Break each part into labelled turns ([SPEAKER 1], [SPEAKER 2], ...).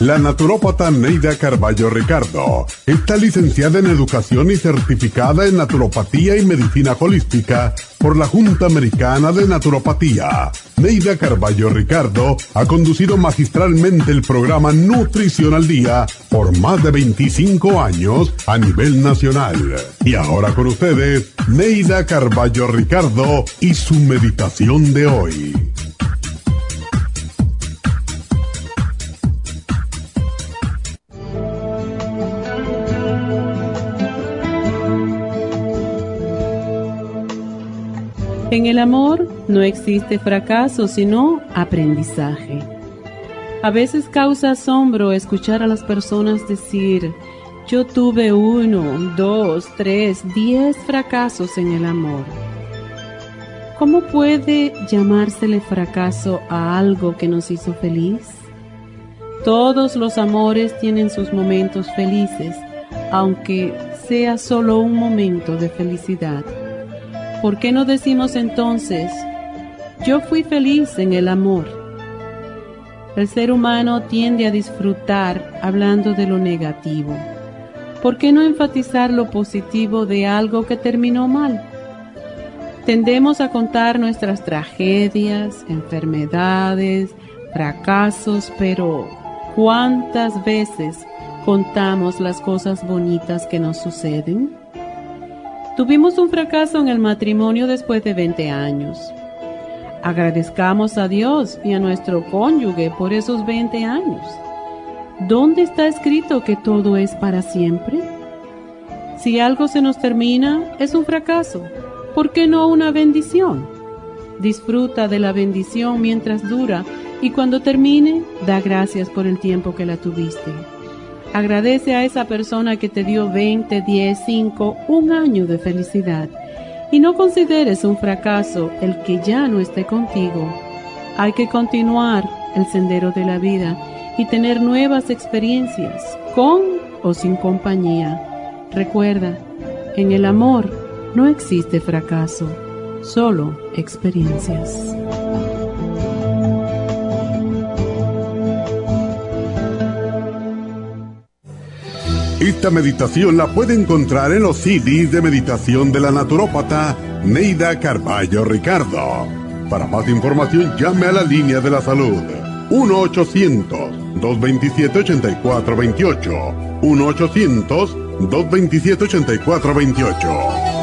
[SPEAKER 1] La naturópata Neida Carballo Ricardo está licenciada en Educación y certificada en Naturopatía y Medicina Holística por la Junta Americana de Naturopatía. Neida Carballo Ricardo ha conducido magistralmente el programa Nutrición al Día por más de 25 años a nivel nacional. Y ahora con ustedes, Neida Carballo Ricardo y su meditación de hoy.
[SPEAKER 2] En el amor no existe fracaso, sino aprendizaje. A veces causa asombro escuchar a las personas decir, yo tuve 1, 2, 3, 10 fracasos en el amor. ¿Cómo puede llamársele fracaso a algo que nos hizo feliz? Todos los amores tienen sus momentos felices, aunque sea solo un momento de felicidad. ¿Por qué no decimos entonces, yo fui feliz en el amor? El ser humano tiende a disfrutar hablando de lo negativo. ¿Por qué no enfatizar lo positivo de algo que terminó mal? Tendemos a contar nuestras tragedias, enfermedades, fracasos, pero ¿cuántas veces contamos las cosas bonitas que nos suceden? Tuvimos un fracaso en el matrimonio después de 20 años. Agradezcamos a Dios y a nuestro cónyuge por esos 20 años. ¿Dónde está escrito que todo es para siempre? Si algo se nos termina, es un fracaso. ¿Por qué no una bendición? Disfruta de la bendición mientras dura y cuando termine, da gracias por el tiempo que la tuviste. Agradece a esa persona que te dio 20, 10, 5, un año de felicidad. Y no consideres un fracaso el que ya no esté contigo. Hay que continuar el sendero de la vida y tener nuevas experiencias, con o sin compañía. Recuerda, en el amor no existe fracaso, solo experiencias.
[SPEAKER 1] Esta meditación la puede encontrar en los CDs de meditación de la naturópata Neida Carballo Ricardo. Para más información, llame a la línea de la salud 1-800-227-8428. 1-800-227-8428.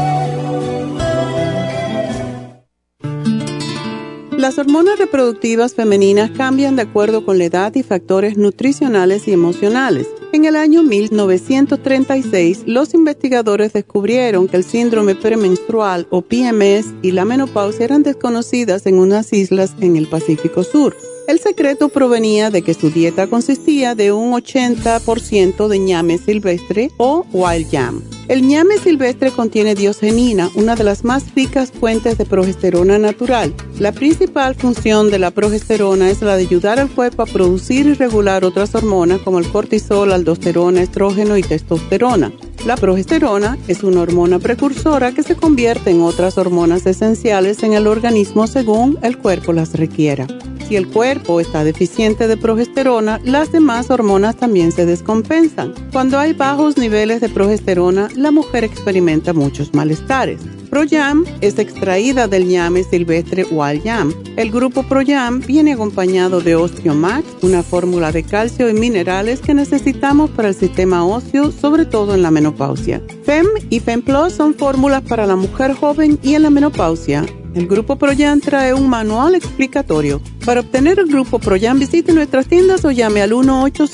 [SPEAKER 3] Las hormonas reproductivas femeninas cambian de acuerdo con la edad y factores nutricionales y emocionales. En el año 1936, los investigadores descubrieron que el síndrome premenstrual o PMS y la menopausia eran desconocidas en unas islas en el Pacífico Sur. El secreto provenía de que su dieta consistía de un 80% de ñame silvestre o wild yam. El ñame silvestre contiene diosgenina, una de las más ricas fuentes de progesterona natural. La principal función de la progesterona es la de ayudar al cuerpo a producir y regular otras hormonas como el cortisol, aldosterona, estrógeno y testosterona. La progesterona es una hormona precursora que se convierte en otras hormonas esenciales en el organismo según el cuerpo las requiera. Si el cuerpo está deficiente de progesterona, las demás hormonas también se descompensan. Cuando hay bajos niveles de progesterona, la mujer experimenta muchos malestares. ProYam es extraída del ñame silvestre Wild Yam. El grupo ProYam viene acompañado de Osteomax, una fórmula de calcio y minerales que necesitamos para el sistema óseo, sobre todo en la menopausia. FEM y FEM Plus son fórmulas para la mujer joven y en la menopausia. El Grupo ProYam trae un manual explicatorio. Para obtener el Grupo ProYam, visite nuestras tiendas o llame al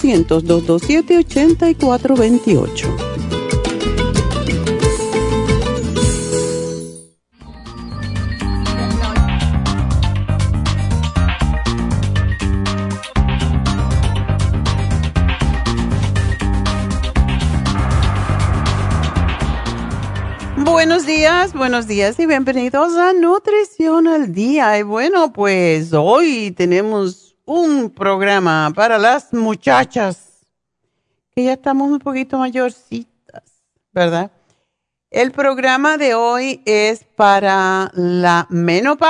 [SPEAKER 3] 1-800-227-8428. Buenos días y bienvenidos a Nutrición al Día. Y bueno, pues hoy tenemos un programa para las muchachas que ya estamos un poquito mayorcitas, ¿verdad? El programa de hoy es para la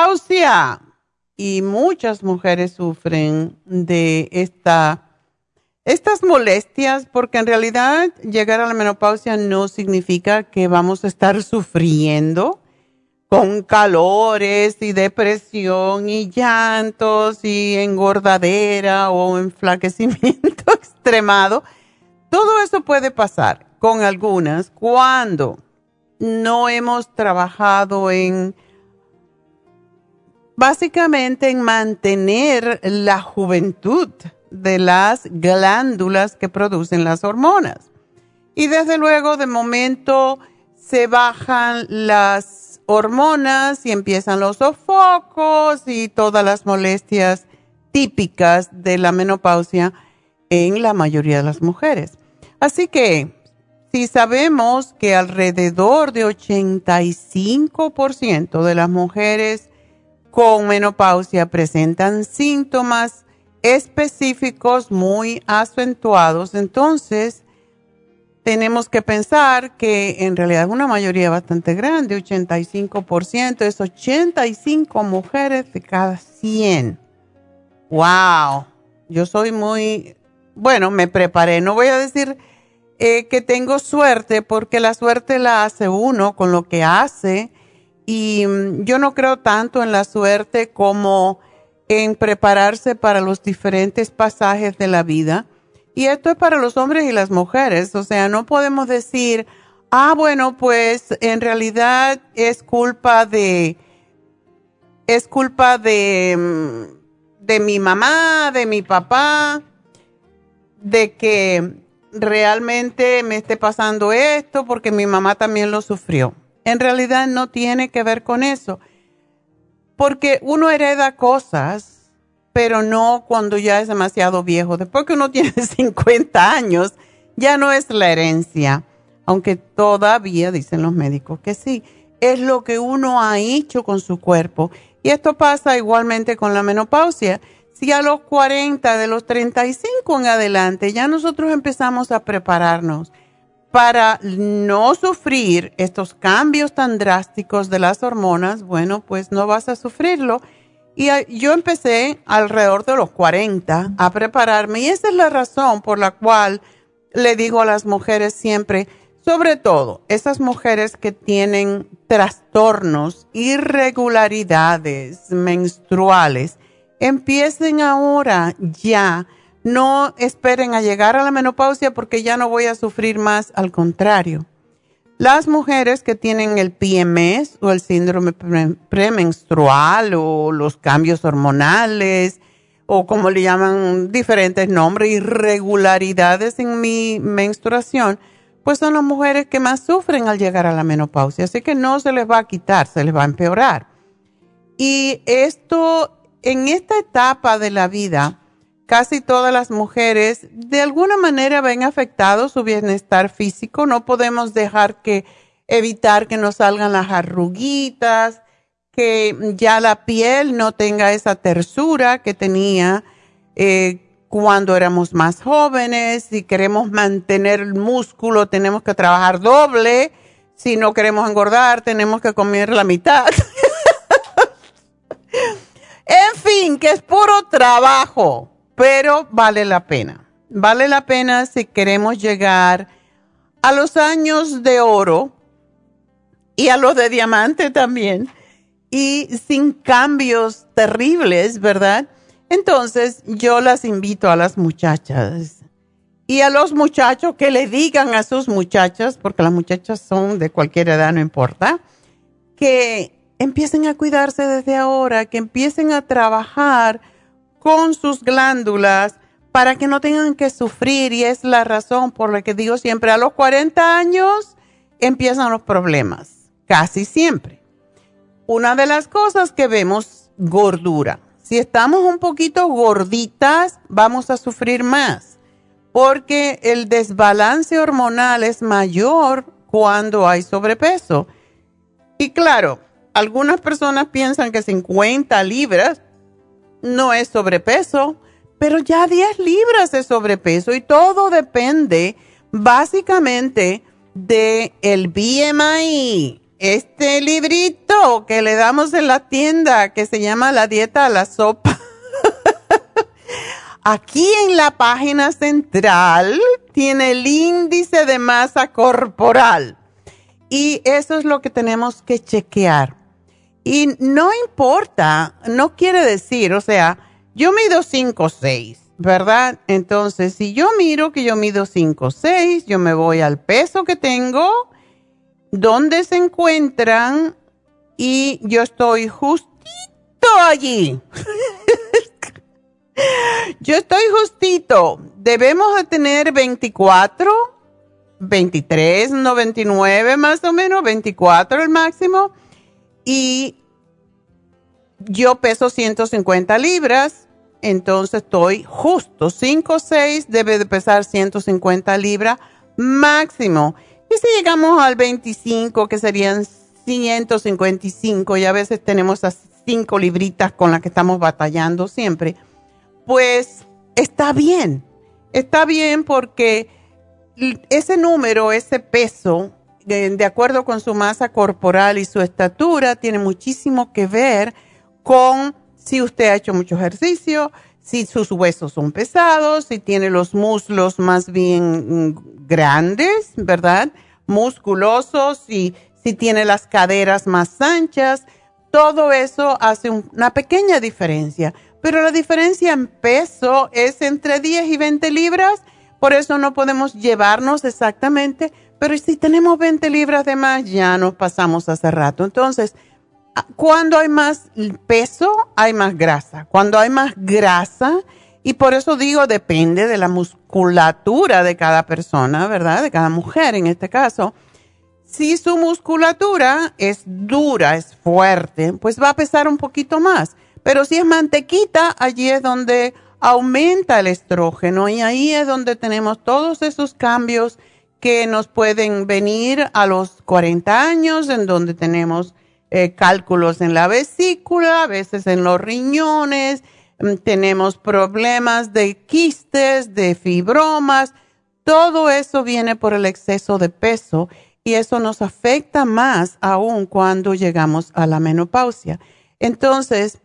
[SPEAKER 3] menopausia y muchas mujeres sufren de esta estas molestias, porque en realidad llegar a la menopausia no significa que vamos a estar sufriendo con calores y depresión y llantos y engordadera o enflaquecimiento extremado. Todo eso puede pasar con algunas cuando no hemos trabajado básicamente en mantener la juventud de las glándulas que producen las hormonas. Y desde luego, de momento, se bajan las hormonas y empiezan los sofocos y todas las molestias típicas de la menopausia en la mayoría de las mujeres. Así que, si sabemos que alrededor de 85% de las mujeres con menopausia presentan síntomas específicos muy acentuados, entonces tenemos que pensar que en realidad una mayoría bastante grande, 85%, es 85 mujeres de cada 100. ¡Wow! Yo soy me preparé. No voy a decir que tengo suerte, porque la suerte la hace uno con lo que hace, y yo no creo tanto en la suerte como en prepararse para los diferentes pasajes de la vida. Y esto es para los hombres y las mujeres. O sea, no podemos decir, pues en realidad es culpa de mi mamá, de mi papá, de que realmente me esté pasando esto porque mi mamá también lo sufrió. En realidad no tiene que ver con eso. Porque uno hereda cosas, pero no cuando ya es demasiado viejo. Después que uno tiene 50 años, ya no es la herencia. Aunque todavía dicen los médicos que sí. Es lo que uno ha hecho con su cuerpo. Y esto pasa igualmente con la menopausia. Si a los 40, de los 35 en adelante, ya nosotros empezamos a prepararnos para no sufrir estos cambios tan drásticos de las hormonas, bueno, pues no vas a sufrirlo. Y yo empecé alrededor de los 40 a prepararme, y esa es la razón por la cual le digo a las mujeres siempre, sobre todo esas mujeres que tienen trastornos, irregularidades menstruales, empiecen ahora ya. No esperen a llegar a la menopausia porque ya no voy a sufrir más, al contrario. Las mujeres que tienen el PMS o el síndrome premenstrual o los cambios hormonales o como le llaman diferentes nombres, irregularidades en mi menstruación, pues son las mujeres que más sufren al llegar a la menopausia. Así que no se les va a quitar, se les va a empeorar. Y esto, en esta etapa de la vida, casi todas las mujeres de alguna manera ven afectado su bienestar físico. No podemos evitar que nos salgan las arruguitas, que ya la piel no tenga esa tersura que tenía cuando éramos más jóvenes. Si queremos mantener el músculo, tenemos que trabajar doble. Si no queremos engordar, tenemos que comer la mitad. En fin, que es puro trabajo. Pero vale la pena. Vale la pena si queremos llegar a los años de oro y a los de diamante también. Y sin cambios terribles, ¿verdad? Entonces, yo las invito a las muchachas y a los muchachos que le digan a sus muchachas, porque las muchachas son de cualquier edad, no importa, que empiecen a cuidarse desde ahora, que empiecen a trabajar con sus glándulas para que no tengan que sufrir. Y es la razón por la que digo siempre, a los 40 años empiezan los problemas, casi siempre. Una de las cosas que vemos, gordura. Si estamos un poquito gorditas, vamos a sufrir más, porque el desbalance hormonal es mayor cuando hay sobrepeso. Y claro, algunas personas piensan que 50 libras no es sobrepeso, pero ya 10 libras es sobrepeso, y todo depende básicamente del BMI. Este librito que le damos en la tienda que se llama La Dieta a la Sopa. aquí en la página central tiene el índice de masa corporal. Y eso es lo que tenemos que chequear. Y no importa, no quiere decir, o sea, yo mido 5'6", ¿verdad? Entonces, si yo miro que yo mido 5'6", yo me voy al peso que tengo, dónde se encuentran, y yo estoy justito allí. Yo estoy justito. Debemos de tener 24, 23, no 29 más o menos, 24 el máximo. Y yo peso 150 libras, entonces estoy justo. 5'6", debe de pesar 150 libras máximo. Y si llegamos al 25, que serían 155, y a veces tenemos esas 5 libritas con las que estamos batallando siempre, pues está bien porque ese número, ese peso, de acuerdo con su masa corporal y su estatura, tiene muchísimo que ver con si usted ha hecho mucho ejercicio, si sus huesos son pesados, si tiene los muslos más bien grandes, ¿verdad? Musculosos, si tiene las caderas más anchas. Todo eso hace una pequeña diferencia. Pero la diferencia en peso es entre 10 y 20 libras. Por eso no podemos llevarnos exactamente. Pero si tenemos 20 libras de más, ya nos pasamos hace rato. Entonces, cuando hay más peso, hay más grasa. Cuando hay más grasa, y por eso digo, depende de la musculatura de cada persona, ¿verdad? De cada mujer en este caso. Si su musculatura es dura, es fuerte, pues va a pesar un poquito más. Pero si es mantequita, allí es donde aumenta el estrógeno y ahí es donde tenemos todos esos cambios que nos pueden venir a los 40 años, en donde tenemos cálculos en la vesícula, a veces en los riñones, tenemos problemas de quistes, de fibromas. Todo eso viene por el exceso de peso y eso nos afecta más aún cuando llegamos a la menopausia. Entonces,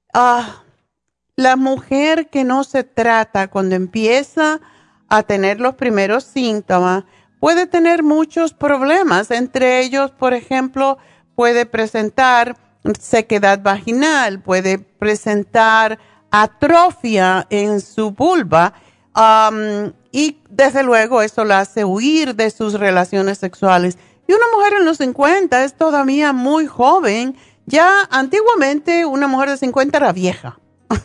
[SPEAKER 3] la mujer que no se trata cuando empieza a tener los primeros síntomas puede tener muchos problemas. Entre ellos, por ejemplo, puede presentar sequedad vaginal, puede presentar atrofia en su vulva y desde luego eso la hace huir de sus relaciones sexuales. Y una mujer en los 50 es todavía muy joven. Ya antiguamente una mujer de 50 era vieja.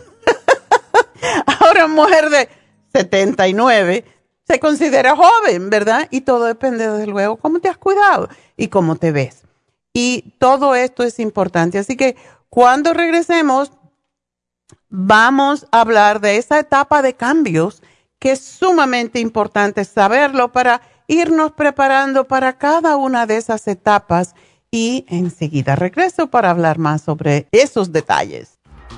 [SPEAKER 3] Ahora una mujer de 79 se considera joven, ¿verdad? Y todo depende desde luego cómo te has cuidado y cómo te ves. Y todo esto es importante. Así que cuando regresemos vamos a hablar de esa etapa de cambios que es sumamente importante saberlo para irnos preparando para cada una de esas etapas. Y enseguida regreso para hablar más sobre esos detalles.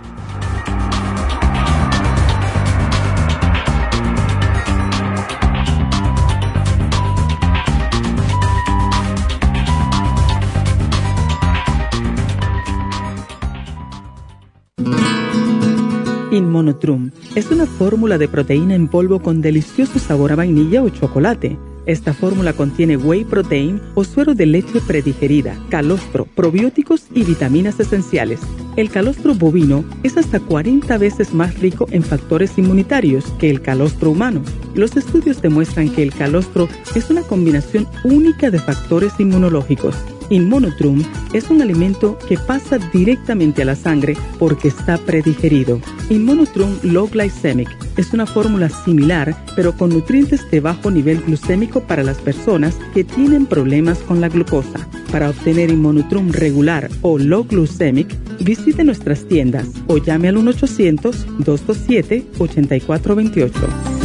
[SPEAKER 4] Inmunotrum es una fórmula de proteína en polvo con delicioso sabor a vainilla o chocolate. Esta fórmula contiene whey protein o suero de leche predigerida, calostro, probióticos y vitaminas esenciales. El calostro bovino es hasta 40 veces más rico en factores inmunitarios que el calostro humano. Los estudios demuestran que el calostro es una combinación única de factores inmunológicos. Inmunotrum es un alimento que pasa directamente a la sangre porque está predigerido. Inmunotrum Low Glycemic es una fórmula similar, pero con nutrientes de bajo nivel glucémico para las personas que tienen problemas con la glucosa. Para obtener Inmunotrum regular o Low Glycemic, visite nuestras tiendas o llame al 1-800-227-8428.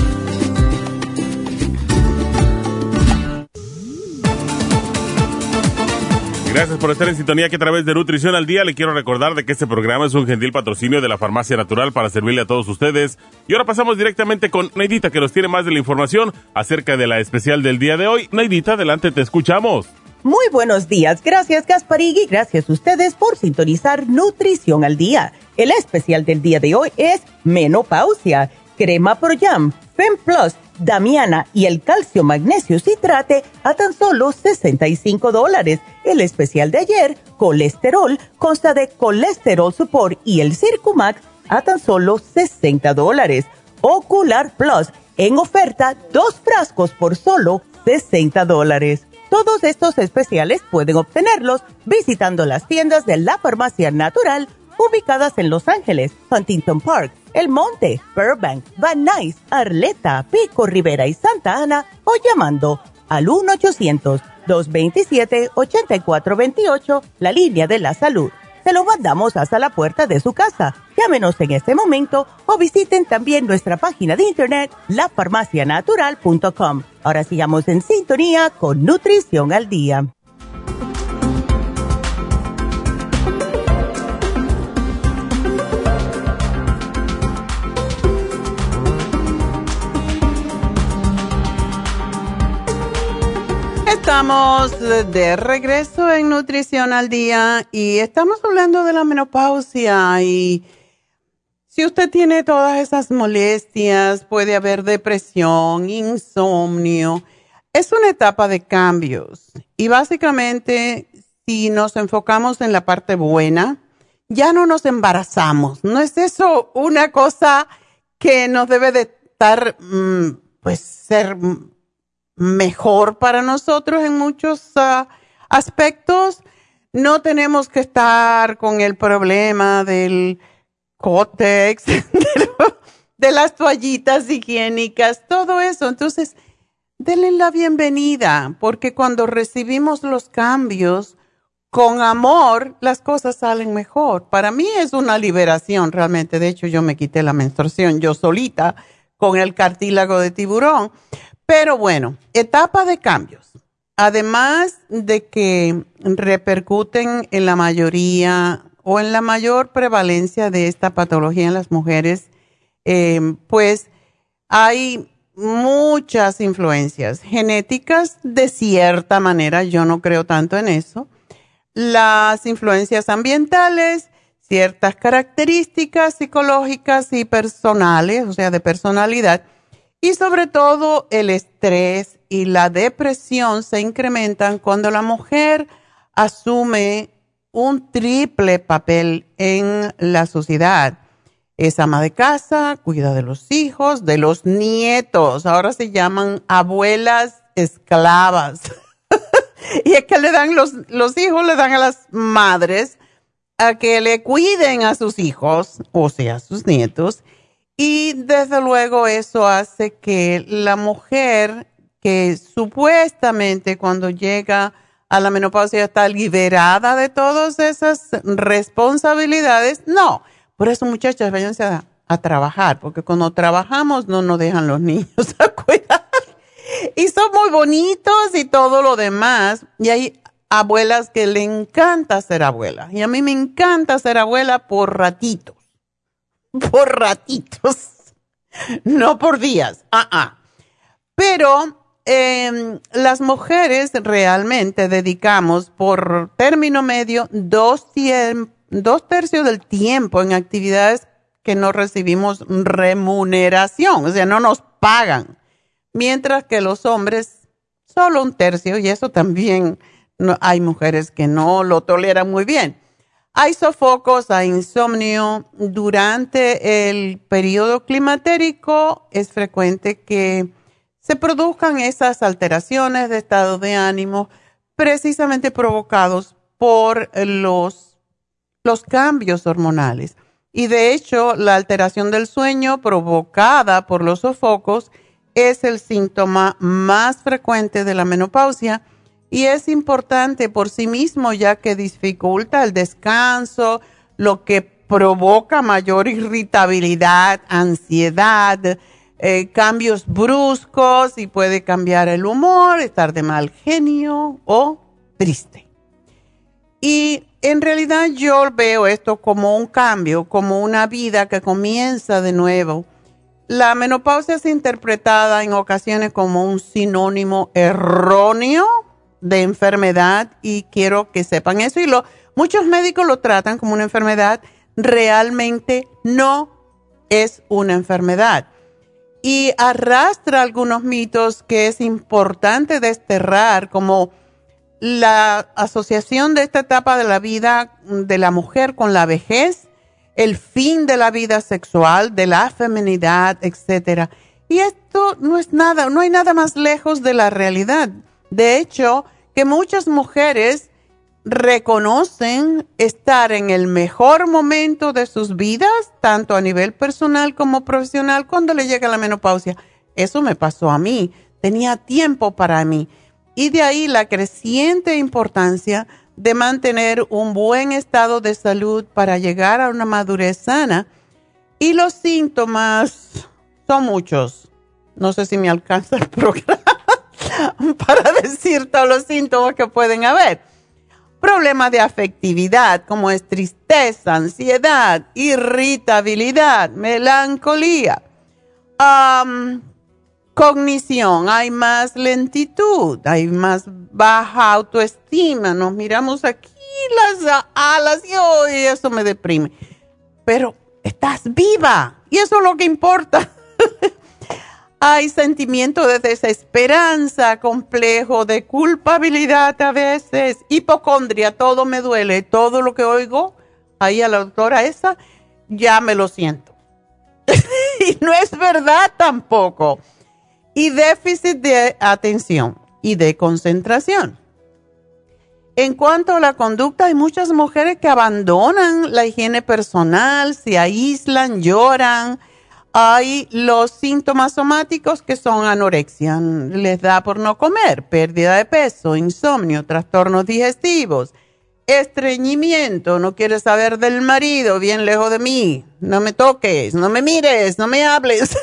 [SPEAKER 5] Gracias por estar en sintonía, que a través de Nutrición al Día le quiero recordar de que este programa es un gentil patrocinio de la Farmacia Natural para servirle a todos ustedes. Y ahora pasamos directamente con Neidita, que nos tiene más de la información acerca de la especial del día de hoy. Neidita, adelante, te escuchamos.
[SPEAKER 6] Muy buenos días, gracias Gasparín y gracias a ustedes por sintonizar Nutrición al Día. El especial del día de hoy es menopausia. Crema Pro Jam, Fem Plus, Damiana y el calcio magnesio citrate a tan solo $65. El especial de ayer, colesterol, consta de colesterol support y el Circumax a tan solo $60. Ocular Plus, en oferta 2 frascos por solo $60. Todos estos especiales pueden obtenerlos visitando las tiendas de la Farmacia Natural ubicadas en Los Ángeles, Huntington Park, El Monte, Burbank, Van Nuys, Arleta, Pico Rivera y Santa Ana o llamando al 1-800-227-8428, la línea de la salud. Se lo mandamos hasta la puerta de su casa. Llámenos en este momento o visiten también nuestra página de internet, lafarmacianatural.com. Ahora sigamos en sintonía con Nutrición al Día.
[SPEAKER 3] Estamos de regreso en Nutrición al Día y estamos hablando de la menopausia y si usted tiene todas esas molestias, puede haber depresión, insomnio. Es una etapa de cambios y básicamente si nos enfocamos en la parte buena, ya no nos embarazamos. ¿No es eso una cosa que nos debe de estar, ser mejor para nosotros en muchos aspectos? No tenemos que estar con el problema del cótex, de las toallitas higiénicas, todo eso. Entonces, denle la bienvenida, porque cuando recibimos los cambios con amor, las cosas salen mejor. Para mí es una liberación realmente. De hecho, yo me quité la menstruación yo solita con el cartílago de tiburón. Pero bueno, etapa de cambios. Además de que repercuten en la mayoría o en la mayor prevalencia de esta patología en las mujeres, pues hay muchas influencias genéticas de cierta manera, yo no creo tanto en eso, las influencias ambientales, ciertas características psicológicas y personales, o sea, de personalidad, y sobre todo el estrés y la depresión se incrementan cuando la mujer asume un triple papel en la sociedad. Es ama de casa, cuida de los hijos, de los nietos. Ahora se llaman abuelas esclavas. Y es que le dan los hijos le dan a las madres a que le cuiden a sus hijos, o sea, a sus nietos. Y desde luego eso hace que la mujer que supuestamente cuando llega a la menopausia está liberada de todas esas responsabilidades. No, por eso muchachas, váyanse a trabajar, porque cuando trabajamos no nos dejan los niños a cuidar. Y son muy bonitos y todo lo demás. Y hay abuelas que le encanta ser abuela. Y a mí me encanta ser abuela por ratitos. Por ratitos, no por días. Pero las mujeres realmente dedicamos por término medio 2/3 del tiempo en actividades que no recibimos remuneración, o sea, no nos pagan. Mientras que los hombres, solo 1/3, y eso también hay mujeres que no lo toleran muy bien. Hay sofocos, hay insomnio. Durante el periodo climatérico es frecuente que se produzcan esas alteraciones de estado de ánimo precisamente provocados por los cambios hormonales. Y de hecho, la alteración del sueño provocada por los sofocos es el síntoma más frecuente de la menopausia. Y es importante por sí mismo, ya que dificulta el descanso, lo que provoca mayor irritabilidad, ansiedad, cambios bruscos y puede cambiar el humor, estar de mal genio o triste. Y en realidad yo veo esto como un cambio, como una vida que comienza de nuevo. La menopausia es interpretada en ocasiones como un sinónimo erróneo de enfermedad y quiero que sepan eso. Y muchos médicos lo tratan como una enfermedad. Realmente no es una enfermedad. y arrastra algunos mitos que es importante desterrar, como la asociación de esta etapa de la vida de la mujer con la vejez, el fin de la vida sexual, de la feminidad, etcétera. Y esto no es nada, no hay nada más lejos de la realidad. De hecho, que muchas mujeres reconocen estar en el mejor momento de sus vidas, tanto a nivel personal como profesional, cuando le llega la menopausia. Eso me pasó a mí, tenía tiempo para mí. Y de ahí la creciente importancia de mantener un buen estado de salud para llegar a una madurez sana. Y los síntomas son muchos. No sé si me alcanza el programa para decir todos los síntomas que pueden haber. Problemas de afectividad, como es tristeza, ansiedad, irritabilidad, melancolía, cognición, hay más lentitud, hay más baja autoestima, nos miramos aquí las alas y eso me deprime. Pero estás viva y eso es lo que importa. Hay sentimiento de desesperanza, complejo de culpabilidad a veces, hipocondria, todo me duele, todo lo que oigo ahí a la doctora esa, ya me lo siento. Y no es verdad tampoco. Y déficit de atención y de concentración. En cuanto a la conducta, hay muchas mujeres que abandonan la higiene personal, se aíslan, lloran. Hay los síntomas somáticos que son anorexia, les da por no comer, pérdida de peso, insomnio, trastornos digestivos, estreñimiento, no quieres saber del marido, bien lejos de mí, no me toques, no me mires, no me hables.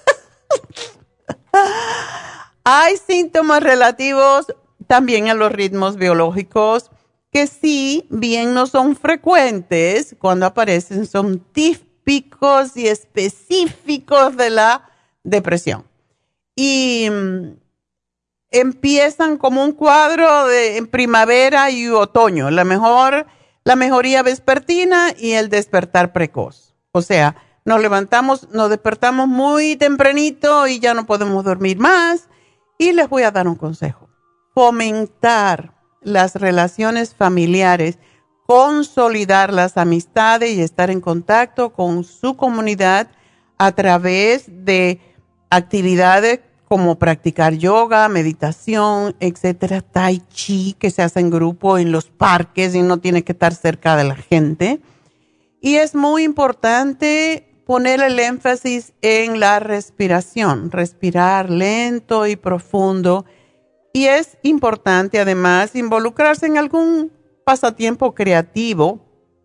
[SPEAKER 3] Hay síntomas relativos también a los ritmos biológicos que sí, bien no son frecuentes, cuando aparecen son típicos y específicos de la depresión. Y empiezan como un cuadro en primavera y otoño, la mejoría vespertina y el despertar precoz. O sea, nos despertamos muy tempranito y ya no podemos dormir más. Y les voy a dar un consejo. Fomentar las relaciones familiares, consolidar las amistades y estar en contacto con su comunidad a través de actividades como practicar yoga, meditación, etcétera, tai chi, que se hace en grupo en los parques y no tiene que estar cerca de la gente. Y es muy importante poner el énfasis en la respiración, respirar lento y profundo. Y es importante además involucrarse en algún pasatiempo creativo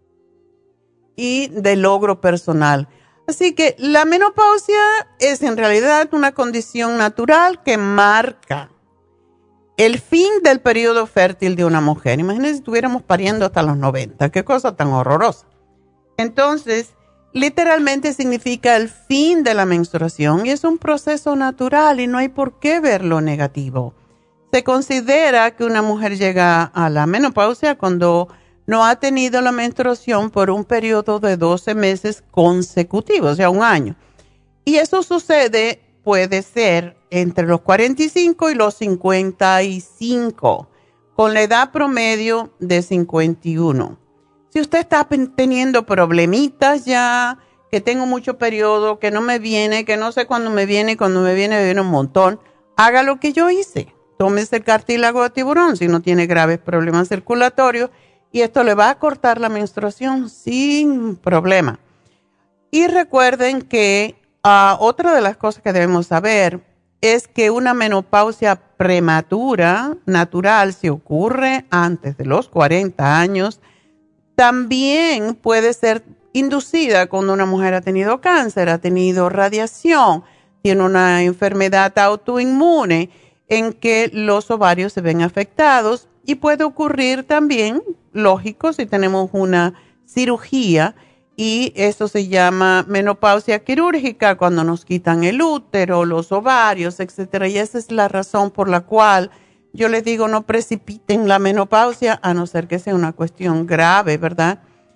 [SPEAKER 3] y de logro personal. Así que la menopausia es en realidad una condición natural que marca el fin del periodo fértil de una mujer. Imagínense si estuviéramos pariendo hasta los 90. Qué cosa tan horrorosa. Entonces, literalmente significa el fin de la menstruación y es un proceso natural y no hay por qué verlo negativo. Se considera que una mujer llega a la menopausia cuando no ha tenido la menstruación por un periodo de 12 meses consecutivos, o sea, un año. Y eso sucede, puede ser entre los 45 y los 55, con la edad promedio de 51. Si usted está teniendo problemitas ya, que tengo mucho periodo, que no me viene, que no sé cuándo me viene un montón, haga lo que yo hice. Tómese el cartílago de tiburón si no tiene graves problemas circulatorios y esto le va a cortar la menstruación sin problema. Y recuerden que otra de las cosas que debemos saber es que una menopausia prematura, natural, si ocurre antes de los 40 años, también puede ser inducida cuando una mujer ha tenido cáncer, ha tenido radiación, tiene una enfermedad autoinmune en que los ovarios se ven afectados y puede ocurrir también, lógico, si tenemos una cirugía y eso se llama menopausia quirúrgica cuando nos quitan el útero, los ovarios, etcétera. Y esa es la razón por la cual yo les digo no precipiten la menopausia a no ser que sea una cuestión grave, ¿verdad?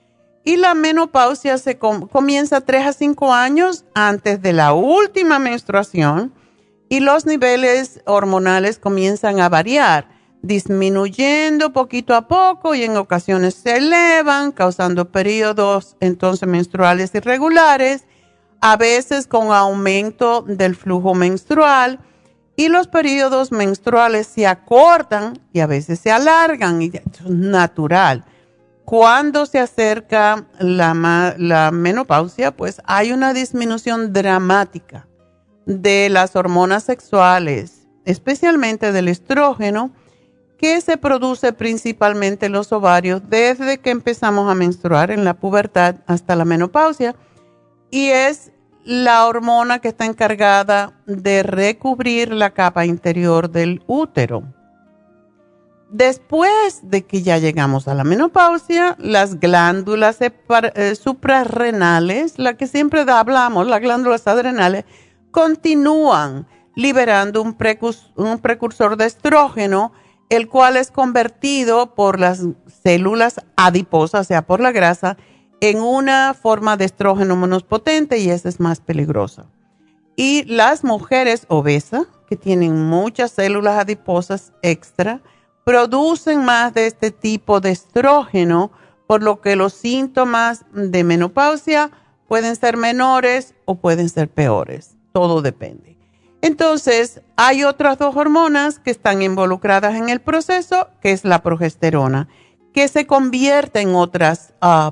[SPEAKER 3] Y la menopausia comienza 3 a 5 años antes de la última menstruación y los niveles hormonales comienzan a variar, disminuyendo poquito a poco y en ocasiones se elevan, causando periodos entonces menstruales irregulares, a veces con aumento del flujo menstrual, y los periodos menstruales se acortan y a veces se alargan, y es natural. Cuando se acerca la menopausia, pues hay una disminución dramática de las hormonas sexuales, especialmente del estrógeno, que se produce principalmente en los ovarios desde que empezamos a menstruar en la pubertad hasta la menopausia, y es la hormona que está encargada de recubrir la capa interior del útero. Después de que ya llegamos a la menopausia, las glándulas suprarrenales, la que siempre hablamos, las glándulas adrenales, continúan liberando un precursor de estrógeno, el cual es convertido por las células adiposas, o sea, por la grasa, en una forma de estrógeno menos potente, y esa es más peligrosa. Y las mujeres obesas, que tienen muchas células adiposas extra, producen más de este tipo de estrógeno, por lo que los síntomas de menopausia pueden ser menores o pueden ser peores. Todo depende. Entonces, hay otras 2 hormonas que están involucradas en el proceso, que es la progesterona, que se convierte en otras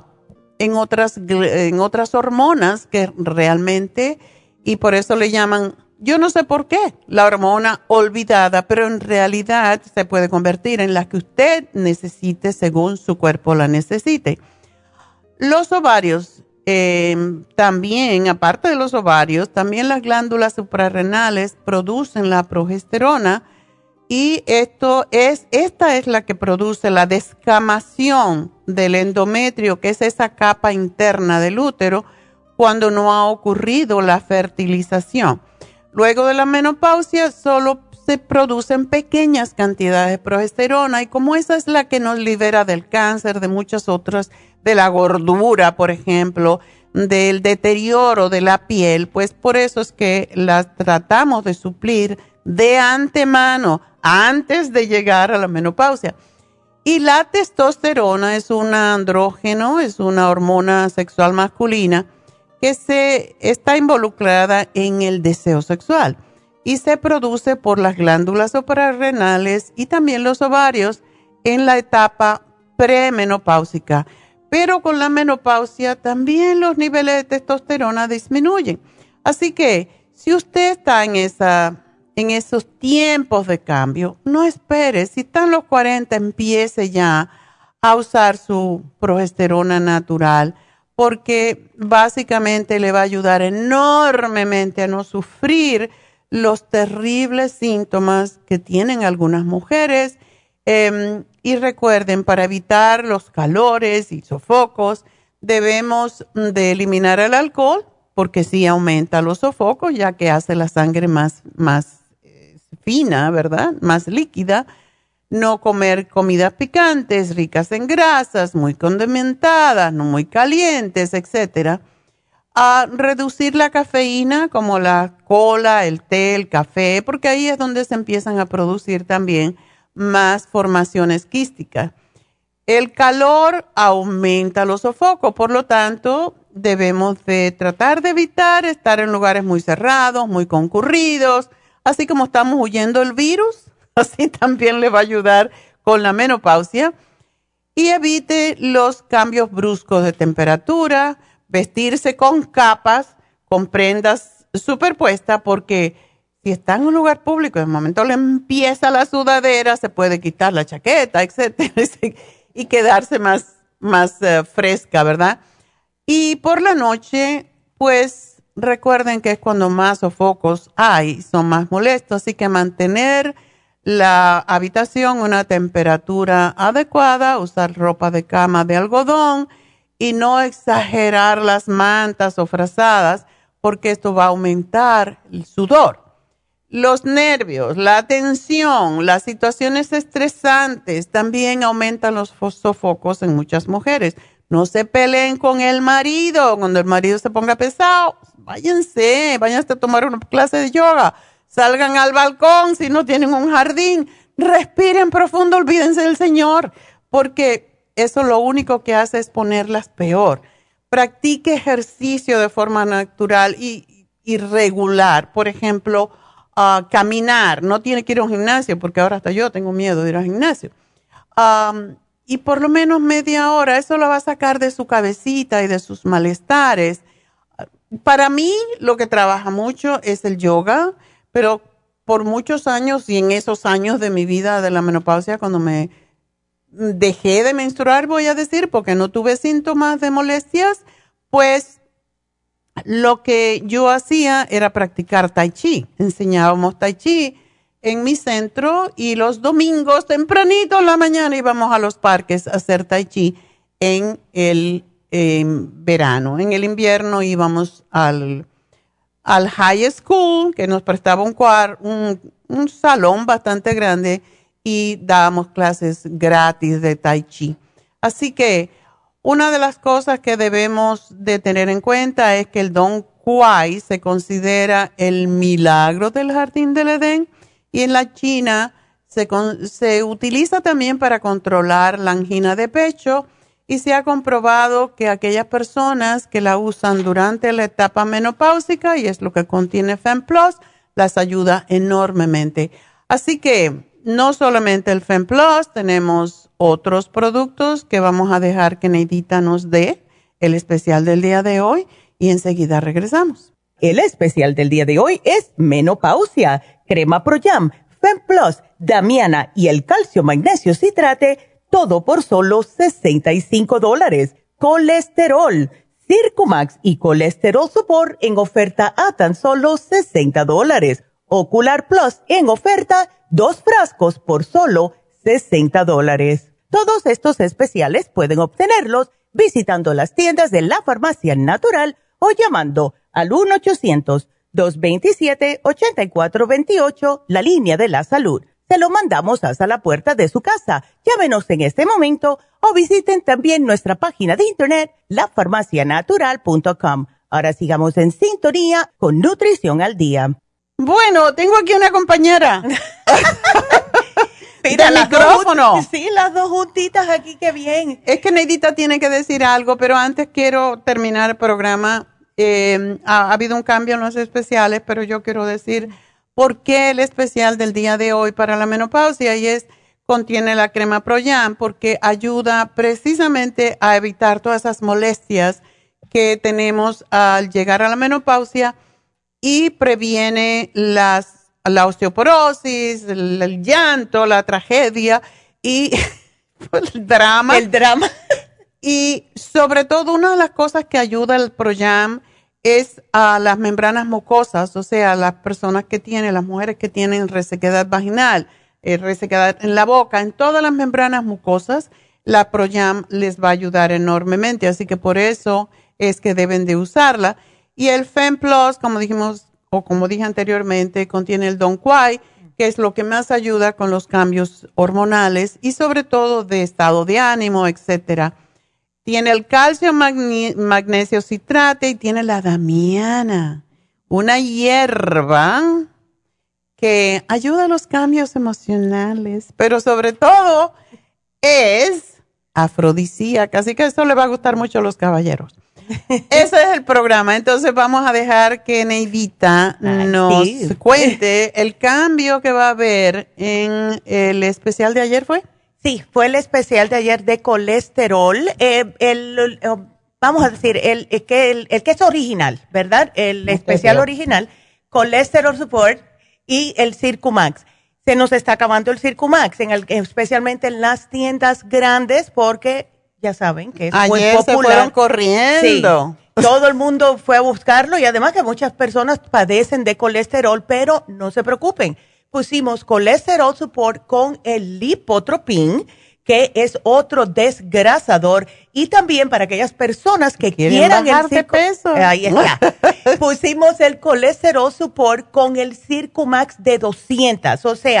[SPEAKER 3] hormonas que realmente, y por eso le llaman, yo no sé por qué, la hormona olvidada, pero en realidad se puede convertir en la que usted necesite según su cuerpo la necesite. Los ovarios, también, aparte de los ovarios, también las glándulas suprarrenales producen la progesterona, y esta es la que produce la descamación del endometrio, que es esa capa interna del útero, cuando no ha ocurrido la fertilización. Luego de la menopausia solo se producen pequeñas cantidades de progesterona, y como esa es la que nos libera del cáncer, de muchas otras, de la gordura, por ejemplo, del deterioro de la piel, pues por eso es que las tratamos de suplir de antemano, antes de llegar a la menopausia. Y la testosterona es un andrógeno, es una hormona sexual masculina que está involucrada en el deseo sexual y se produce por las glándulas suprarrenales y también los ovarios en la etapa premenopáusica. Pero con la menopausia también los niveles de testosterona disminuyen. Así que si usted está en esos tiempos de cambio, no espere. Si está en los 40, empiece ya a usar su progesterona natural, porque básicamente le va a ayudar enormemente a no sufrir los terribles síntomas que tienen algunas mujeres. Y recuerden, para evitar los calores y sofocos, debemos de eliminar el alcohol, porque sí aumenta los sofocos, ya que hace la sangre más fina, ¿verdad? Más líquida. No comer comidas picantes, ricas en grasas, muy condimentadas, no muy calientes, etcétera. A reducir la cafeína, como la cola, el té, el café, porque ahí es donde se empiezan a producir también más formaciones quísticas. El calor aumenta los sofocos, por lo tanto, debemos de tratar de evitar estar en lugares muy cerrados, muy concurridos, así como estamos huyendo del virus. Así también le va a ayudar con la menopausia. Y evite los cambios bruscos de temperatura, vestirse con capas, con prendas superpuestas, porque si está en un lugar público y de momento le empieza la sudadera, se puede quitar la chaqueta, etcétera, y quedarse más fresca, ¿verdad? Y por la noche, pues recuerden que es cuando más sofocos hay, son más molestos, así que mantener la habitación a una temperatura adecuada, usar ropa de cama de algodón y no exagerar las mantas o frazadas, porque esto va a aumentar el sudor. Los nervios, la tensión, las situaciones estresantes también aumentan los sofocos en muchas mujeres. No se peleen con el marido. Cuando el marido se ponga pesado, váyanse a tomar una clase de yoga. Salgan al balcón si no tienen un jardín. Respiren profundo, olvídense del Señor, porque eso lo único que hace es ponerlas peor. Practique ejercicio de forma natural y regular. Por ejemplo, caminar. No tiene que ir a un gimnasio, porque ahora hasta yo tengo miedo de ir al gimnasio. Y por lo menos media hora, eso lo va a sacar de su cabecita y de sus malestares. Para mí, lo que trabaja mucho es el yoga, pero por muchos años y en esos años de mi vida de la menopausia, cuando me dejé de menstruar, voy a decir, porque no tuve síntomas de molestias, pues lo que yo hacía era practicar tai chi. Enseñábamos tai chi en mi centro y los domingos tempranito en la mañana íbamos a los parques a hacer tai chi en el verano. En el invierno íbamos al high school, que nos prestaba un salón bastante grande y dábamos clases gratis de tai chi. Así que una de las cosas que debemos de tener en cuenta es que el Dong Quai se considera el milagro del jardín del Edén. Y en la China se utiliza también para controlar la angina de pecho y se ha comprobado que aquellas personas que la usan durante la etapa menopáusica, y es lo que contiene FemPlus, las ayuda enormemente. Así que no solamente el FemPlus, tenemos otros productos que vamos a dejar que Neidita nos dé, el especial del día de hoy, y enseguida regresamos.
[SPEAKER 6] El especial del día de hoy es menopausia, crema Pro Jam, FemPlus, Damiana y el calcio magnesio citrate, todo por solo $65. Colesterol, Circumax y Colesterol Support en oferta a tan solo $60. Ocular Plus en oferta, 2 frascos por solo $60. Todos estos especiales pueden obtenerlos visitando las tiendas de la Farmacia Natural o llamando al 1-800-227-8428, la línea de la salud. Se lo mandamos hasta la puerta de su casa. Llámenos en este momento o visiten también nuestra página de internet, lafarmacianatural.com. Ahora sigamos en sintonía con Nutrición al Día.
[SPEAKER 3] Bueno, tengo aquí una compañera.
[SPEAKER 6] Mira,
[SPEAKER 3] el micrófono.
[SPEAKER 6] Sí, las dos juntitas aquí, qué bien.
[SPEAKER 3] Es que Neidita tiene que decir algo, pero antes quiero terminar el programa. Ha habido un cambio en los especiales, pero yo quiero decir por qué el especial del día de hoy para la menopausia, y contiene la crema Pro Jam, porque ayuda precisamente a evitar todas esas molestias que tenemos al llegar a la menopausia y previene la osteoporosis, el llanto, la tragedia y el drama.
[SPEAKER 6] El drama.
[SPEAKER 3] Y sobre todo, una de las cosas que ayuda el Pro Jam es a las membranas mucosas, o sea, las mujeres que tienen resequedad vaginal, resequedad en la boca, en todas las membranas mucosas, la Pro Jam les va a ayudar enormemente. Así que por eso es que deben de usarla. Y el FemPlus, como dijimos, o como dije anteriormente, contiene el Dong Quai, que es lo que más ayuda con los cambios hormonales y sobre todo de estado de ánimo, etcétera. Tiene el calcio magnesio citrate y tiene la damiana, una hierba que ayuda a los cambios emocionales, pero sobre todo es afrodisíaca, así que esto le va a gustar mucho a los caballeros. Ese es el programa, entonces vamos a dejar que Neidita nos cuente el cambio que va a haber en el especial de ayer, ¿fue?
[SPEAKER 6] Sí, fue el especial de ayer de colesterol. Vamos a decir, el que es original, ¿verdad? El especial original, Colesterol Support y el Circumax. Se nos está acabando el Circumax, especialmente en las tiendas grandes, porque ya saben que es muy
[SPEAKER 3] popular. Ayer se fueron corriendo.
[SPEAKER 6] Sí, todo el mundo fue a buscarlo y además que muchas personas padecen de colesterol, pero no se preocupen. Pusimos Colesterol Support con el Lipotropin, que es otro desgrasador, y también para aquellas personas que quieran
[SPEAKER 3] bajar de peso.
[SPEAKER 6] Ahí está. Pusimos el Colesterol Support con el Circumax de 200, o sea,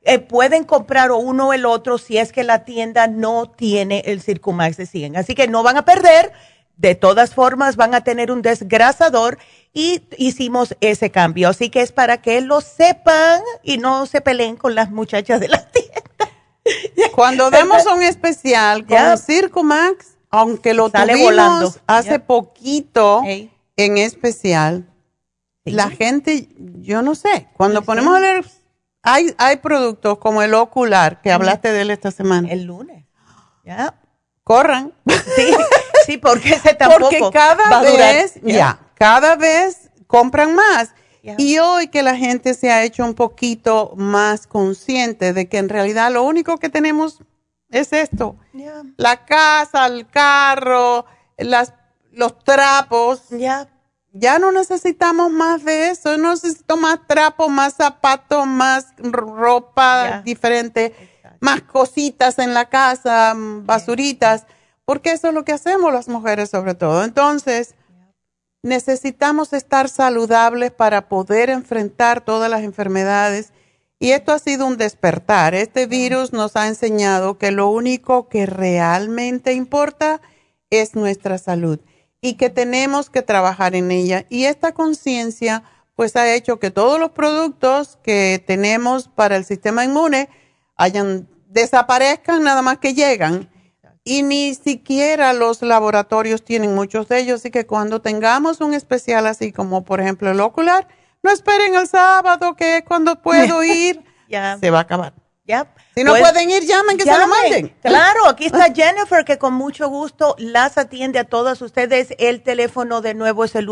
[SPEAKER 6] pueden comprar o uno o el otro si es que la tienda no tiene el Circumax de 100. Así que no van a perder. De todas formas, van a tener un desgrasador y hicimos ese cambio. Así que es para que lo sepan y no se peleen con las muchachas de la tienda.
[SPEAKER 3] Cuando demos un especial con el Circumax, aunque lo
[SPEAKER 6] sale
[SPEAKER 3] tuvimos
[SPEAKER 6] volando.
[SPEAKER 3] hace poquito
[SPEAKER 6] Hey.
[SPEAKER 3] en especial,
[SPEAKER 6] Sí.
[SPEAKER 3] la gente, yo no sé, cuando ponemos a leer, hay productos como el ocular, que hablaste de él esta semana.
[SPEAKER 6] El lunes. Ya.
[SPEAKER 3] Corran.
[SPEAKER 6] Sí, porque ese tampoco
[SPEAKER 3] Porque cada
[SPEAKER 6] va a durar.
[SPEAKER 3] vez, cada vez compran más.
[SPEAKER 6] Ya.
[SPEAKER 3] Y hoy que la gente se ha hecho un poquito más consciente de que en realidad lo único que tenemos es esto.
[SPEAKER 6] Ya.
[SPEAKER 3] La casa, el carro, los trapos. Ya no necesitamos más de eso. No necesito más trapos, más zapatos, más ropa diferente, más cositas en la casa, basuritas. Porque eso es lo que hacemos las mujeres sobre todo. Entonces, necesitamos estar saludables para poder enfrentar todas las enfermedades. Y esto ha sido un despertar. Este virus nos ha enseñado que lo único que realmente importa es nuestra salud y que tenemos que trabajar en ella. Y esta conciencia pues ha hecho que todos los productos que tenemos para el sistema inmune desaparezcan nada más que llegan. Y ni siquiera los laboratorios tienen muchos de ellos. Así que cuando tengamos un especial así como, por ejemplo, el ocular, no esperen el sábado, que es cuando puedo ir. Se va a acabar. Si no pueden ir, llamen, que se lo manden.
[SPEAKER 6] Claro, aquí está Jennifer, que con mucho gusto las atiende a todas ustedes. El teléfono de nuevo es el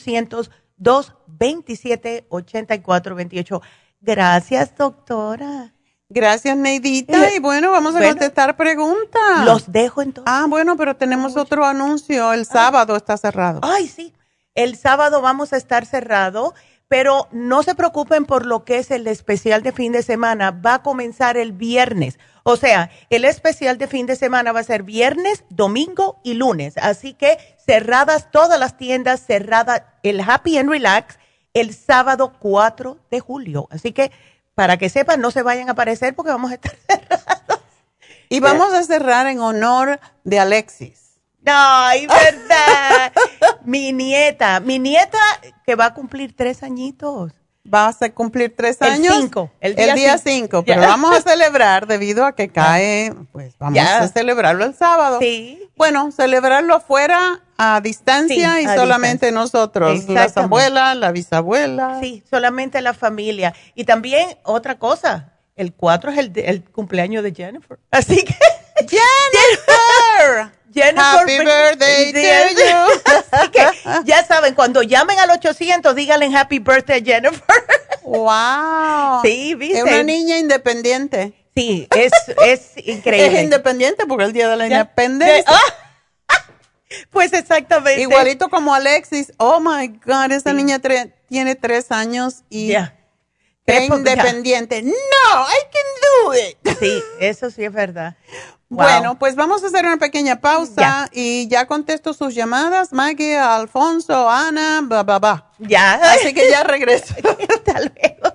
[SPEAKER 6] 1-800-227-8428. Gracias, doctora.
[SPEAKER 3] Gracias, Neidita. Y bueno, vamos a contestar preguntas.
[SPEAKER 6] Los dejo entonces.
[SPEAKER 3] Bueno, pero tenemos otro anuncio. El sábado está cerrado.
[SPEAKER 6] Ay, sí. El sábado vamos a estar cerrado, pero no se preocupen por lo que es el especial de fin de semana. Va a comenzar el viernes. O sea, el especial de fin de semana va a ser viernes, domingo y lunes. Así que cerradas todas las tiendas, cerrada el Happy and Relax el sábado 4 de julio. Así que para que sepan, no se vayan a aparecer porque vamos a estar cerrados.
[SPEAKER 3] Y vamos a cerrar en honor de Alexis.
[SPEAKER 6] Ay, verdad. Mi nieta que va a cumplir 3 añitos.
[SPEAKER 3] Va a cumplir 3 años. El día 5. Pero vamos a celebrar debido a que cae, pues vamos a celebrarlo el sábado.
[SPEAKER 6] Sí.
[SPEAKER 3] Bueno, celebrarlo afuera a distancia y solamente nosotros, las abuelas, la bisabuela.
[SPEAKER 6] Sí, solamente la familia. Y también otra cosa, el 4 es el cumpleaños de Jennifer. Así que Jennifer,
[SPEAKER 3] happy birthday to you.
[SPEAKER 6] Así que ya saben, cuando llamen al 800, díganle happy birthday a Jennifer.
[SPEAKER 3] Wow.
[SPEAKER 6] Sí, ¿viste?
[SPEAKER 3] Es una niña independiente.
[SPEAKER 6] Sí, es increíble.
[SPEAKER 3] Es independiente porque el día de la independencia.
[SPEAKER 6] Pues exactamente.
[SPEAKER 3] Igualito como Alexis. Oh my God, esa niña tiene 3 años y es independiente. No, I can do it.
[SPEAKER 6] Sí, eso sí es verdad.
[SPEAKER 3] Bueno, pues vamos a hacer una pequeña pausa y ya contesto sus llamadas. Maggie, Alfonso, Ana, bla, bla, bla.
[SPEAKER 6] Ya.
[SPEAKER 3] Así que ya regreso.
[SPEAKER 6] Hasta luego.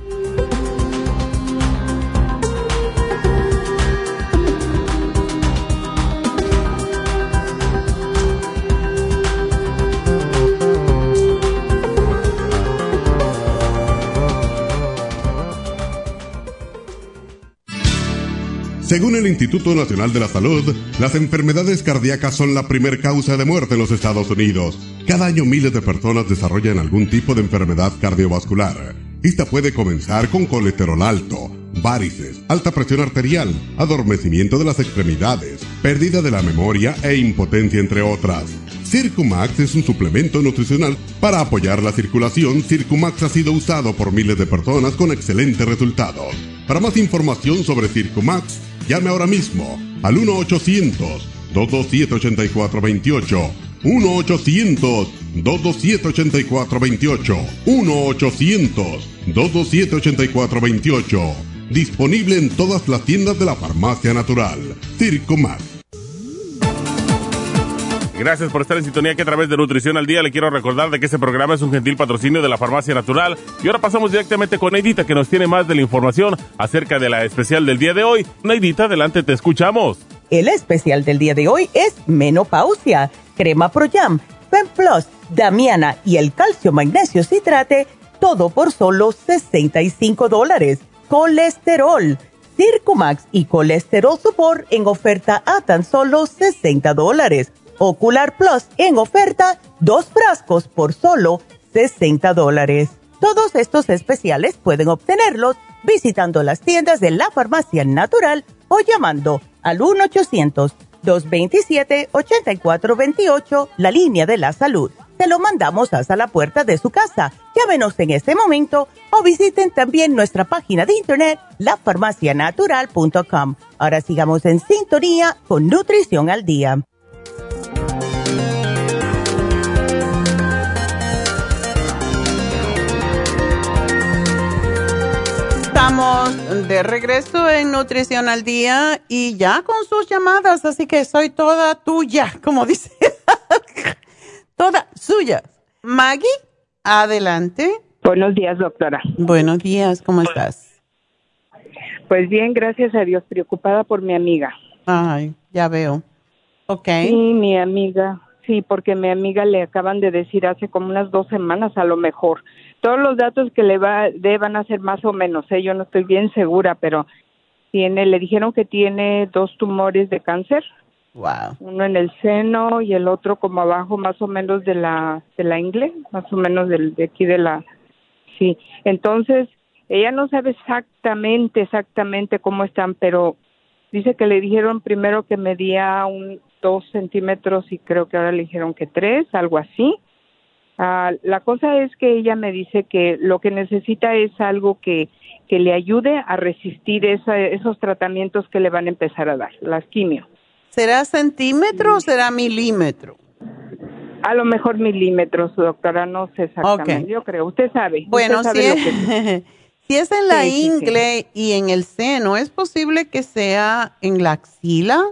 [SPEAKER 1] Según el Instituto Nacional de la Salud, las enfermedades cardíacas son la primer causa de muerte en los Estados Unidos. Cada año miles de personas desarrollan algún tipo de enfermedad cardiovascular. Esta puede comenzar con colesterol alto, varices, alta presión arterial, adormecimiento de las extremidades, pérdida de la memoria e impotencia, entre otras. Circumax es un suplemento nutricional para apoyar la circulación. Circumax ha sido usado por miles de personas con excelentes resultados. Para más información sobre Circumax, llame ahora mismo al 1-800-227-8428. 1-800-227-8428. 1-800-227-8428. Disponible en todas las tiendas de la Farmacia Natural. Circumax.
[SPEAKER 5] Gracias por estar en sintonía que a través de Nutrición al Día le quiero recordar de que este programa es un gentil patrocinio de la Farmacia Natural. Y ahora pasamos directamente con Neidita, que nos tiene más de la información acerca de la especial del día de hoy. Neidita, adelante, te escuchamos.
[SPEAKER 6] El especial del día de hoy es menopausia, crema Pro Jam, Fem Plus, Damiana y el calcio magnesio citrate, todo por solo $65. Colesterol, Circumax y Colesterol Support en oferta a tan solo $60. Ocular Plus en oferta, 2 frascos por solo $60. Todos estos especiales pueden obtenerlos visitando las tiendas de la Farmacia Natural o llamando al 1-800-227-8428, la línea de la salud. Se lo mandamos hasta la puerta de su casa. Llámenos en este momento o visiten también nuestra página de internet, lafarmacianatural.com. Ahora sigamos en sintonía con Nutrición al Día.
[SPEAKER 3] Estamos de regreso en Nutrición al Día y ya con sus llamadas, así que soy toda tuya, como dice. Toda suya. Maggie, adelante.
[SPEAKER 7] Buenos días, doctora.
[SPEAKER 3] Buenos días, ¿cómo estás?
[SPEAKER 7] Pues bien, gracias a Dios, preocupada por mi amiga.
[SPEAKER 3] Ay, ya veo. Ok.
[SPEAKER 7] Sí, mi amiga, sí, porque mi amiga le acaban de decir hace como unas 2 semanas a lo mejor. Todos los datos que le van a ser más o menos, yo no estoy bien segura, pero le dijeron que tiene 2 tumores de cáncer.
[SPEAKER 3] Wow.
[SPEAKER 7] Uno en el seno y el otro como abajo más o menos de la ingle, más o menos de aquí de la... Sí, entonces ella no sabe exactamente cómo están, pero dice que le dijeron primero que medía 2 centímetros y creo que ahora le dijeron que 3, algo así. La cosa es que ella me dice que lo que necesita es algo que le ayude a resistir esos tratamientos que le van a empezar a dar, las quimio.
[SPEAKER 3] ¿Será centímetro o será milímetro?
[SPEAKER 7] A lo mejor milímetros, doctora, no sé exactamente. Okay. Yo creo, usted sabe.
[SPEAKER 3] Bueno,
[SPEAKER 7] usted sabe
[SPEAKER 3] si es en la ingle y en el seno, ¿es posible que sea en la axila?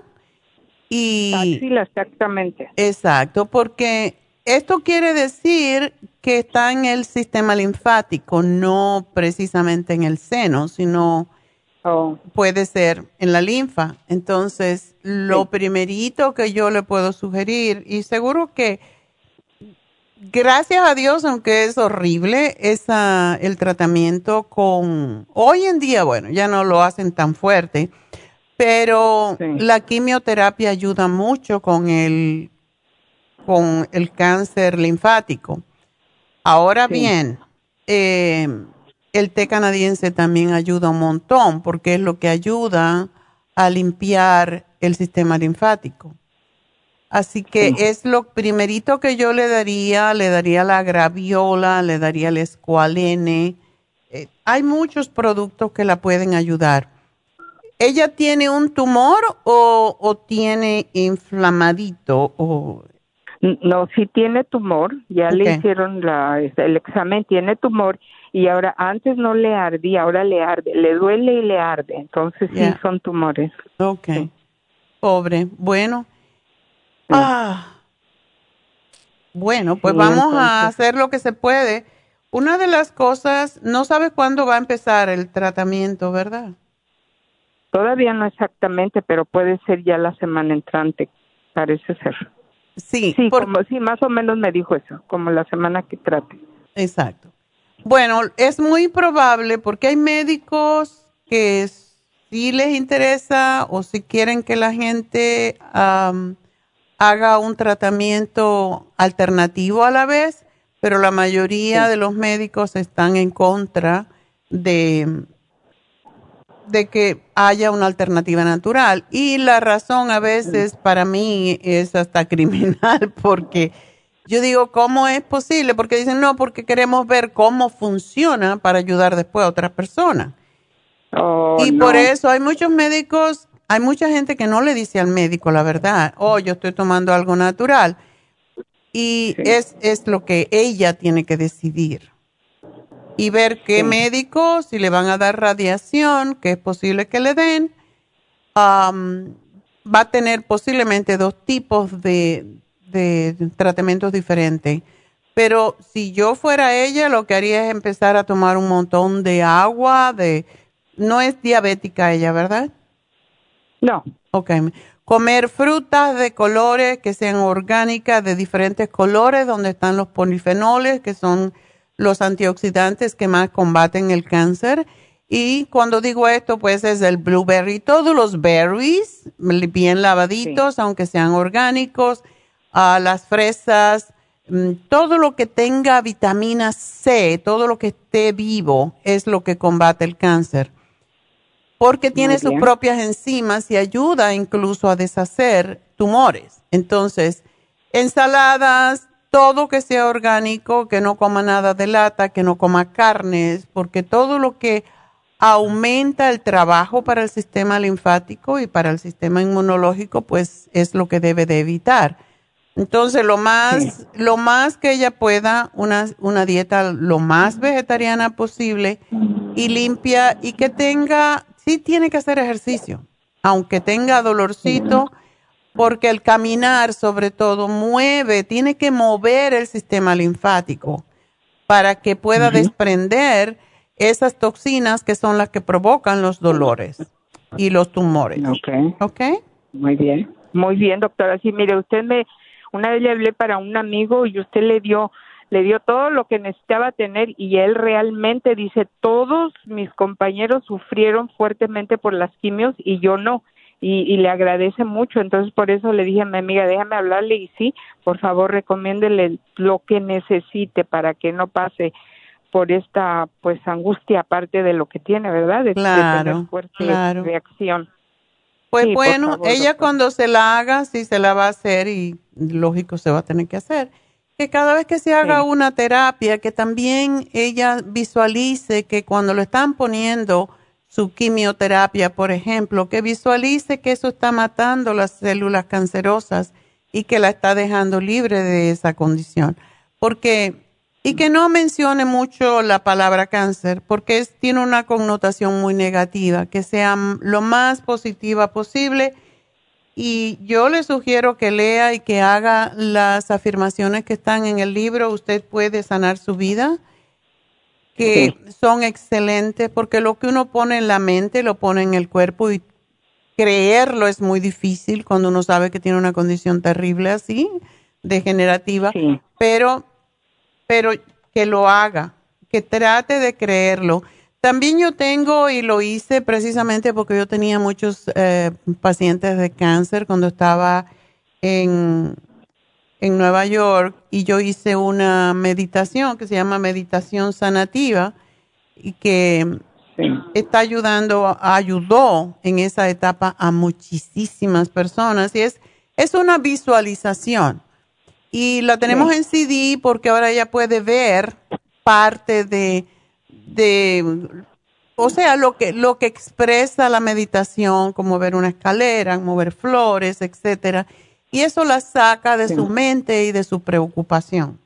[SPEAKER 7] Axila, exactamente.
[SPEAKER 3] Exacto, porque esto quiere decir que está en el sistema linfático, no precisamente en el seno, sino... puede ser en la linfa. Entonces, lo primerito que yo le puedo sugerir, y seguro que, gracias a Dios, aunque es horrible, el tratamiento hoy en día, bueno, ya no lo hacen tan fuerte, pero la quimioterapia ayuda mucho con el cáncer linfático. Ahora bien, el té canadiense también ayuda un montón porque es lo que ayuda a limpiar el sistema linfático. Así que es lo primerito que yo le daría la graviola, le daría el escualene. Hay muchos productos que la pueden ayudar. ¿Ella tiene un tumor o tiene inflamadito?
[SPEAKER 7] No, sí tiene tumor. Ya le hicieron el examen, tiene tumor. Y ahora, antes no le ardía, ahora le arde, le duele y le arde. Entonces sí son tumores.
[SPEAKER 3] Ok. Sí. Pobre. Bueno. Sí. Bueno, pues vamos a hacer lo que se puede. Una de las cosas, no sabes cuándo va a empezar el tratamiento, ¿verdad?
[SPEAKER 7] Todavía no exactamente, pero puede ser ya la semana entrante, parece ser.
[SPEAKER 3] Sí.
[SPEAKER 7] Sí, más o menos me dijo eso, como la semana que trate.
[SPEAKER 3] Exacto. Bueno, es muy probable porque hay médicos que sí les interesa o si quieren que la gente haga un tratamiento alternativo a la vez, pero la mayoría de los médicos están en contra de que haya una alternativa natural. Y la razón a veces para mí es hasta criminal porque... yo digo, ¿cómo es posible? Porque dicen, no, porque queremos ver cómo funciona para ayudar después a otras personas. Por eso hay muchos médicos, hay mucha gente que no le dice al médico la verdad. Yo estoy tomando algo natural. Y es lo que ella tiene que decidir. Y ver qué médico, si le van a dar radiación, que es posible que le den, va a tener posiblemente 2 tipos de de tratamientos diferentes. Pero si yo fuera ella, lo que haría es empezar a tomar un montón de agua. No es diabética ella, ¿verdad?
[SPEAKER 7] No.
[SPEAKER 3] Ok. Comer frutas de colores que sean orgánicas, de diferentes colores, donde están los polifenoles, que son los antioxidantes que más combaten el cáncer. Y cuando digo esto, pues es el blueberry, todos los berries, bien lavaditos, sí, aunque sean orgánicos, las fresas, todo lo que tenga vitamina C, todo lo que esté vivo es lo que combate el cáncer. Porque tiene sus propias enzimas y ayuda incluso a deshacer tumores. Entonces, ensaladas, todo que sea orgánico, que no coma nada de lata, que no coma carnes, porque todo lo que aumenta el trabajo para el sistema linfático y para el sistema inmunológico, pues es lo que debe de evitar. Entonces, lo más que ella pueda, una dieta lo más vegetariana posible y limpia, y que tenga, sí tiene que hacer ejercicio, aunque tenga dolorcito, porque el caminar sobre todo tiene que mover el sistema linfático para que pueda desprender esas toxinas que son las que provocan los dolores y los tumores. ¿Ok?
[SPEAKER 7] Muy bien, doctora. Sí, mire, una vez le hablé para un amigo y usted le dio todo lo que necesitaba tener, y él realmente dice, todos mis compañeros sufrieron fuertemente por las quimios y yo no, y le agradece mucho. Entonces por eso le dije a mi amiga, déjame hablarle, y sí, por favor recomiéndele lo que necesite para que no pase por esta pues angustia aparte de lo que tiene, ¿verdad? De tener fuerte reacción.
[SPEAKER 3] Pues
[SPEAKER 7] sí,
[SPEAKER 3] bueno,
[SPEAKER 7] favor,
[SPEAKER 3] ella cuando se la haga, sí se la va a hacer, y lógico se va a tener que hacer. Que cada vez que se haga una terapia, que también ella visualice que cuando lo están poniendo su quimioterapia, por ejemplo, que visualice que eso está matando las células cancerosas y que la está dejando libre de esa condición. Y que no mencione mucho la palabra cáncer, porque tiene una connotación muy negativa, que sea lo más positiva posible. Y yo le sugiero que lea y que haga las afirmaciones que están en el libro, Usted puede sanar su vida, que son excelentes, porque lo que uno pone en la mente lo pone en el cuerpo, y creerlo es muy difícil cuando uno sabe que tiene una condición terrible así, degenerativa, pero que lo haga, que trate de creerlo. También yo tengo, y lo hice precisamente porque yo tenía muchos pacientes de cáncer cuando estaba en Nueva York, y yo hice una meditación que se llama meditación sanativa, y que está ayudó en esa etapa a muchísimas personas, y es una visualización. Y la tenemos en CD porque ahora ella puede ver parte o sea, lo que expresa la meditación, como ver una escalera, mover flores, etcétera. Y eso la saca de su mente y de su preocupación.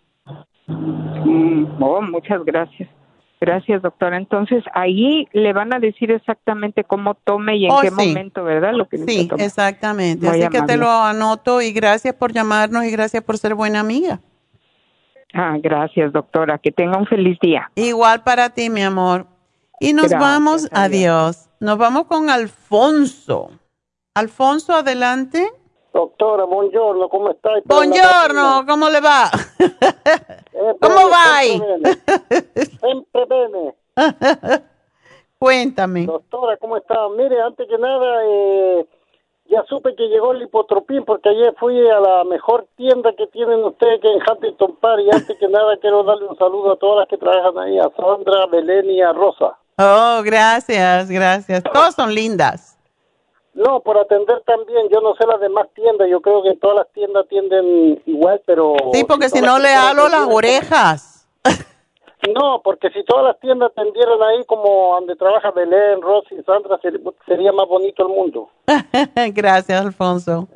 [SPEAKER 7] Muchas gracias. Gracias, doctora. Entonces, ahí le van a decir exactamente cómo tome y en qué momento, ¿verdad? Lo que
[SPEAKER 3] sí, exactamente. Así que te lo anoto, y gracias por llamarnos y gracias por ser buena amiga.
[SPEAKER 7] Gracias, doctora. Que tenga un feliz día.
[SPEAKER 3] Igual para ti, mi amor. Y nos vamos, adiós. Nos vamos con Alfonso. Alfonso, adelante.
[SPEAKER 8] Doctora, buongiorno, ¿cómo está?
[SPEAKER 3] Buongiorno, ¿cómo le va? ¿Cómo va ahí?
[SPEAKER 8] Siempre bene.
[SPEAKER 3] Cuéntame.
[SPEAKER 8] Doctora, ¿cómo está? Mire, antes que nada, ya supe que llegó el Lipotropin, porque ayer fui a la mejor tienda que tienen ustedes, que en Huntington Park, y antes que nada quiero darle un saludo a todas las que trabajan ahí, a Sandra, Belén y a Rosa.
[SPEAKER 3] Oh, gracias. Todas son lindas.
[SPEAKER 8] No, por atender también. Yo no sé las demás tiendas. Yo creo que todas las tiendas atienden igual, pero...
[SPEAKER 3] Sí, porque si no le halo las orejas.
[SPEAKER 8] No, porque si todas las tiendas atendieran ahí como donde trabaja Belén, Rosy y Sandra, sería más bonito el mundo.
[SPEAKER 3] Gracias, Alfonso.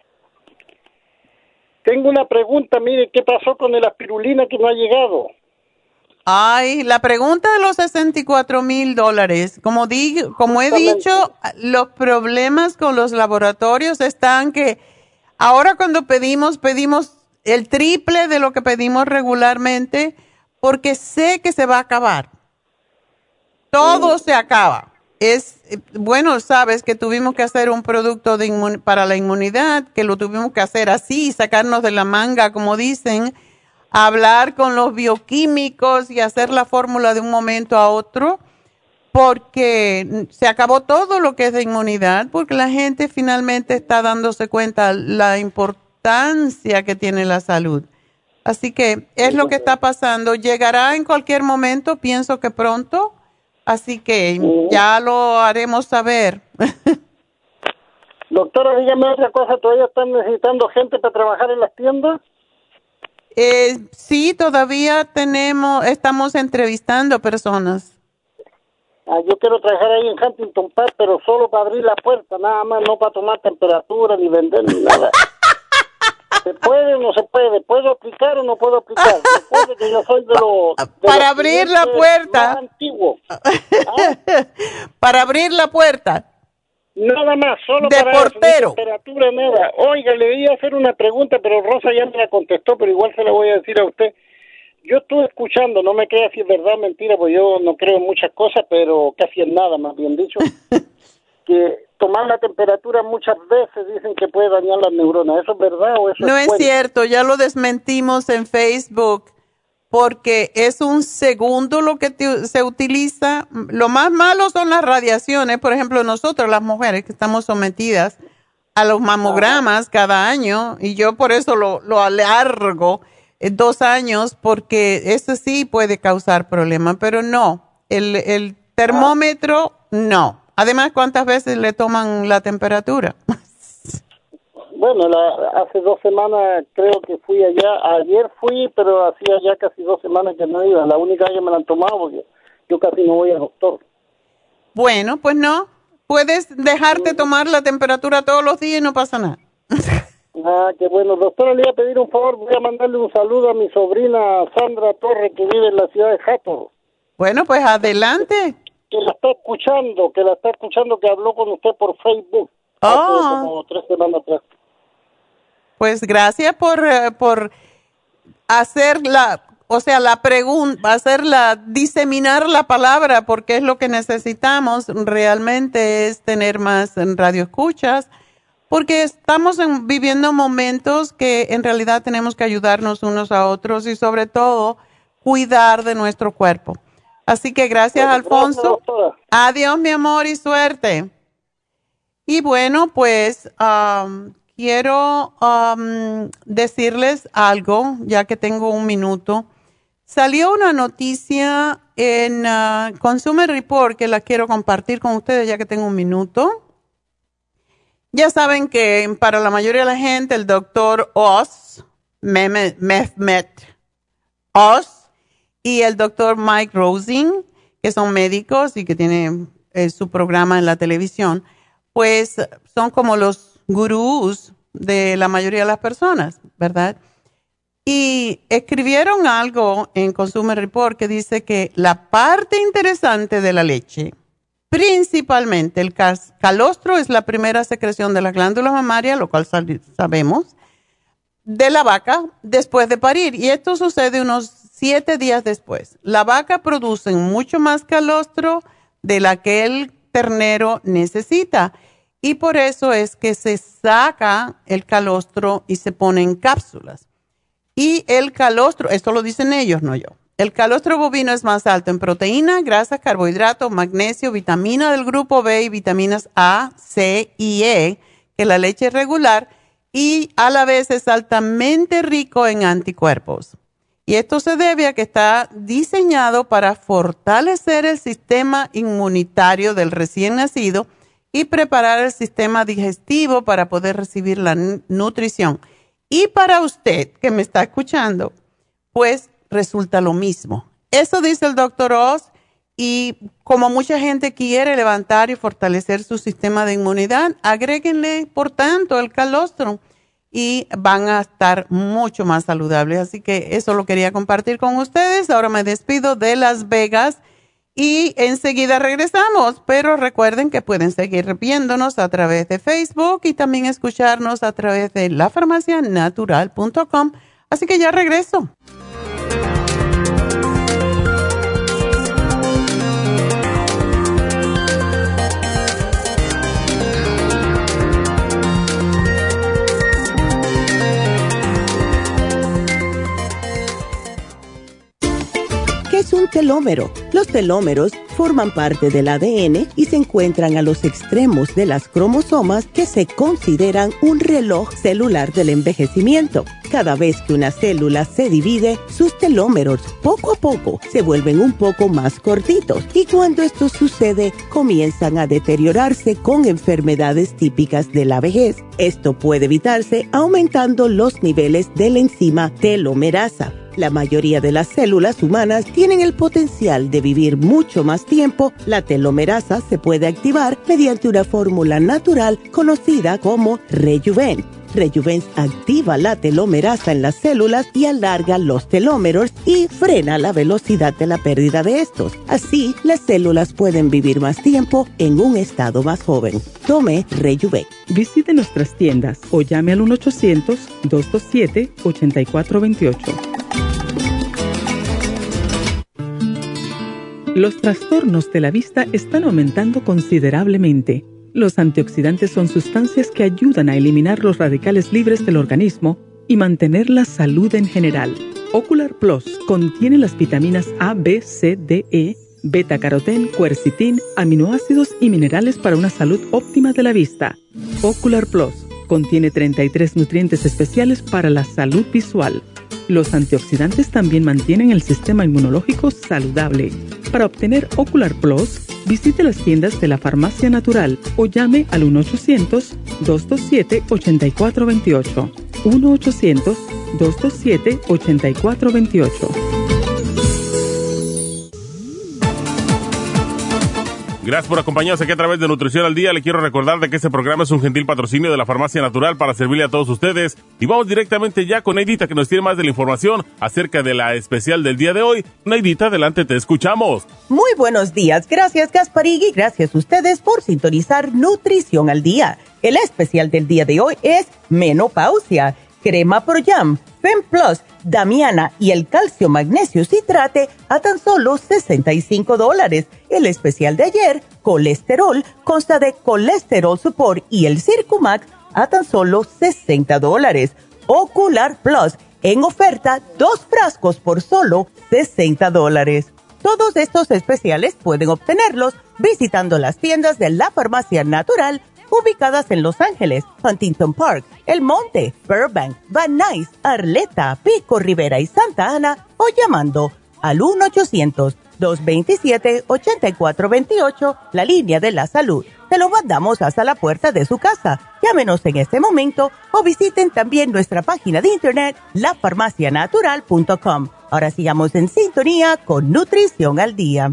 [SPEAKER 8] Tengo una pregunta. Mire, ¿qué pasó con el aspirulina que no ha llegado?
[SPEAKER 3] Ay, la pregunta de los $64,000. Como he dicho, los problemas con los laboratorios están que ahora cuando pedimos el triple de lo que pedimos regularmente, porque sé que se va a acabar. Todo se acaba. Bueno, sabes que tuvimos que hacer un producto para la inmunidad, que lo tuvimos que hacer así, sacarnos de la manga, como dicen, hablar con los bioquímicos y hacer la fórmula de un momento a otro, porque se acabó todo lo que es de inmunidad, porque la gente finalmente está dándose cuenta la importancia que tiene la salud. Así que es lo que está pasando. Llegará en cualquier momento, pienso que pronto. Así que ya lo haremos saber.
[SPEAKER 8] Doctora, dígame otra cosa. ¿Todavía están necesitando gente para trabajar en las tiendas?
[SPEAKER 3] Sí, todavía estamos entrevistando personas.
[SPEAKER 8] Yo quiero trabajar ahí en Huntington Park, pero solo para abrir la puerta, nada más, no para tomar temperatura, ni vender, ni nada. ¿Se puede o no se puede? ¿Puedo aplicar o no puedo aplicar? Recuerde que yo soy de
[SPEAKER 3] para abrir la puerta.
[SPEAKER 8] Más antiguo.
[SPEAKER 3] Para abrir la puerta.
[SPEAKER 8] Nada más, solo
[SPEAKER 3] de
[SPEAKER 8] para
[SPEAKER 3] portero.
[SPEAKER 8] Eso, temperatura, nada. Oiga, le iba a hacer una pregunta, pero Rosa ya me la contestó, pero igual se la voy a decir a usted. Yo estuve escuchando, no me crea si es verdad o mentira, porque yo no creo en muchas cosas, pero casi en nada, más bien dicho, que tomar la temperatura muchas veces dicen que puede dañar las neuronas. ¿Eso es verdad o eso
[SPEAKER 3] no
[SPEAKER 8] es
[SPEAKER 3] es cierto? Ya lo desmentimos en Facebook, porque es un segundo lo que se utiliza. Lo más malo son las radiaciones. Por ejemplo, nosotros las mujeres que estamos sometidas a los mamogramas cada año, y yo por eso lo alargo 2 años, porque eso sí puede causar problemas, pero no, el termómetro no. Además, ¿cuántas veces le toman la temperatura?
[SPEAKER 8] Bueno, hace 2 semanas creo que fui allá. Ayer fui, pero hacía ya casi 2 semanas que no iba. La única vez que me la han tomado, porque yo casi no voy al doctor.
[SPEAKER 3] Bueno, pues no. Puedes dejarte tomar la temperatura todos los días y no pasa nada.
[SPEAKER 8] Qué bueno. Doctora, le iba a pedir un favor. Voy a mandarle un saludo a mi sobrina Sandra Torres, que vive en la ciudad de Jato.
[SPEAKER 3] Bueno, pues adelante.
[SPEAKER 8] Que la está escuchando, que habló con usted por Facebook. Hace como 3 semanas atrás.
[SPEAKER 3] Pues gracias por hacer la pregunta, diseminar la palabra, porque es lo que necesitamos realmente, es tener más radioescuchas, porque estamos viviendo momentos que en realidad tenemos que ayudarnos unos a otros y sobre todo cuidar de nuestro cuerpo. Así que gracias, Alfonso.
[SPEAKER 8] Gracias,
[SPEAKER 3] adiós, mi amor, y suerte. Y bueno, pues quiero decirles algo, ya que tengo un minuto. Salió una noticia en Consumer Report que la quiero compartir con ustedes, ya que tengo un minuto. Ya saben que para la mayoría de la gente, el doctor Oz, Mehmet Oz, y el doctor Mike Rosing, que son médicos y que tienen su programa en la televisión, pues son como los gurús de la mayoría de las personas, ¿verdad? Y escribieron algo en Consumer Report que dice que la parte interesante de la leche, principalmente el calostro, es la primera secreción de las glándulas mamarias, lo cual sabemos, de la vaca después de parir. Y esto sucede unos 7 días después. La vaca produce mucho más calostro de la que el ternero necesita. Y por eso es que se saca el calostro y se pone en cápsulas. Y el calostro, esto lo dicen ellos, no yo. El calostro bovino es más alto en proteína, grasas, carbohidratos, magnesio, vitamina del grupo B y vitaminas A, C y E que la leche regular, y a la vez es altamente rico en anticuerpos. Y esto se debe a que está diseñado para fortalecer el sistema inmunitario del recién nacido y preparar el sistema digestivo para poder recibir la nutrición. Y para usted que me está escuchando, pues resulta lo mismo. Eso dice el doctor Oz, y como mucha gente quiere levantar y fortalecer su sistema de inmunidad, agréguenle, por tanto, el calostro y van a estar mucho más saludables. Así que eso lo quería compartir con ustedes. Ahora me despido de Las Vegas y enseguida regresamos. Pero recuerden que pueden seguir viéndonos a través de Facebook y también escucharnos a través de lafarmacianatural.com. Así que ya regreso.
[SPEAKER 9] ¿Qué es un telómero? Los telómeros forman parte del ADN y se encuentran a los extremos de las cromosomas que se consideran un reloj celular del envejecimiento. Cada vez que una célula se divide, sus telómeros poco a poco se vuelven un poco más cortitos y cuando esto sucede, comienzan a deteriorarse con enfermedades típicas de la vejez. Esto puede evitarse aumentando los niveles de la enzima telomerasa. La mayoría de las células humanas tienen el potencial de vivir mucho más tiempo. La telomerasa se puede activar mediante una fórmula natural conocida como Rejuven. Rejuven activa la telomerasa en las células y alarga los telómeros y frena la velocidad de la pérdida de estos. Así, las células pueden vivir más tiempo en un estado más joven. Tome Rejuven.
[SPEAKER 4] Visite nuestras tiendas o llame al 1-800-227-8428. Los trastornos de la vista están aumentando considerablemente. Los antioxidantes son sustancias que ayudan a eliminar los radicales libres del organismo y mantener la salud en general. Ocular Plus contiene las vitaminas A, B, C, D, E, beta-carotén, quercetín, aminoácidos y minerales para una salud óptima de la vista. Ocular Plus contiene 33 nutrientes especiales para la salud visual. Los antioxidantes también mantienen el sistema inmunológico saludable. Para obtener Ocular Plus, visite las tiendas de la Farmacia Natural o llame al 1-800-227-8428. 1-800-227-8428.
[SPEAKER 5] Gracias por acompañarnos aquí a través de Nutrición al Día. Le quiero recordar de que este programa es un gentil patrocinio de la Farmacia Natural para servirle a todos ustedes. Y vamos directamente ya con Neidita, que nos tiene más de la información acerca de la especial del día de hoy. Neidita, adelante, te escuchamos.
[SPEAKER 6] Muy buenos días. Gracias, Gasparín, y gracias a ustedes por sintonizar Nutrición al Día. El especial del día de hoy es menopausia, crema Pro Jam, Fem Plus, Damiana y el calcio magnesio citrate a tan solo $65. El especial de ayer, colesterol, consta de colesterol support y el Circumax a tan solo $60. Ocular Plus, en oferta, 2 frascos por solo $60. Todos estos especiales pueden obtenerlos visitando las tiendas de la Farmacia Natural ubicadas en Los Ángeles, Huntington Park, El Monte, Burbank, Van Nuys, Arleta, Pico Rivera y Santa Ana o llamando al 1-800-227-8428, la línea de la salud. Te lo mandamos hasta la puerta de su casa. Llámenos en este momento o visiten también nuestra página de internet, lafarmacianatural.com. Ahora sigamos en sintonía con Nutrición al Día.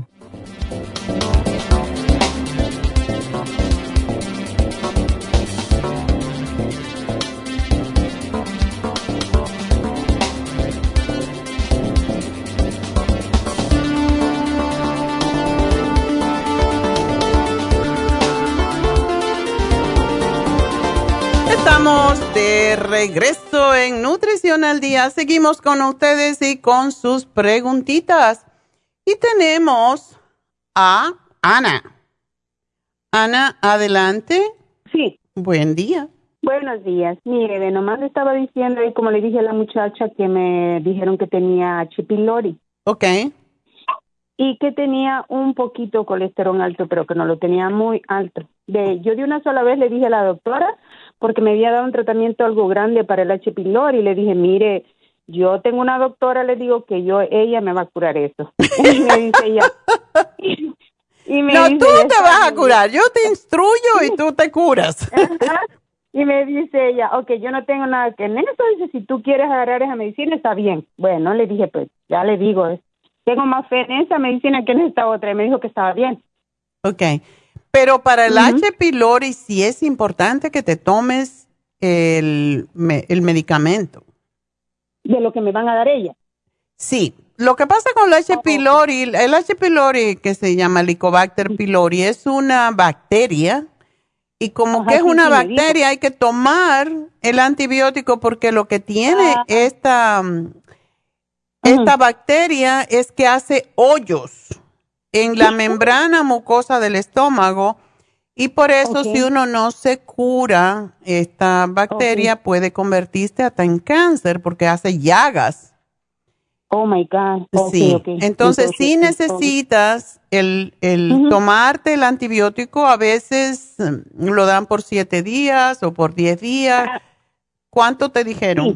[SPEAKER 3] Estamos de regreso en Nutrición al Día. Seguimos con ustedes y con sus preguntitas. Y tenemos a Ana. Ana, adelante.
[SPEAKER 10] Sí.
[SPEAKER 3] Buen día.
[SPEAKER 10] Buenos días. Mire, nomás le estaba diciendo, y como le dije a la muchacha, que me dijeron que tenía H. pylori.
[SPEAKER 3] Ok.
[SPEAKER 10] Y que tenía un poquito colesterol alto, pero que no lo tenía muy alto. Yo de una sola vez le dije a la doctora, porque me había dado un tratamiento algo grande para el H. pylori, y le dije, mire, yo tengo una doctora, le digo que ella me va a curar eso. Y me dice ella...
[SPEAKER 3] No, tú te vas a curar, yo te instruyo y tú te curas.
[SPEAKER 10] Y me dice ella, ok, yo no tengo nada que en eso, dice, si tú quieres agarrar esa medicina, está bien. Bueno, le dije, pues, ya le digo, tengo más fe en esa medicina que en esta otra, y me dijo que estaba bien.
[SPEAKER 3] Ok, pero para el H. pylori sí es importante que te tomes el medicamento.
[SPEAKER 10] ¿De lo que me van a dar ella?
[SPEAKER 3] Sí. Lo que pasa con el H. pylori que se llama Helicobacter pylori, es una bacteria Y como
[SPEAKER 10] Ajá,
[SPEAKER 3] que es
[SPEAKER 10] sí,
[SPEAKER 3] una
[SPEAKER 10] sí, me dijo.
[SPEAKER 3] bacteria, hay que tomar el antibiótico porque lo que tiene esta bacteria es que hace hoyos en la membrana mucosa del estómago y por eso si uno no se cura esta bacteria puede convertirse hasta en cáncer porque hace llagas.
[SPEAKER 10] Oh my God.
[SPEAKER 3] Sí, entonces sí necesitas el tomarte el antibiótico, a veces lo dan por 7 días o por 10 días. ¿Cuánto te dijeron?
[SPEAKER 10] Sí.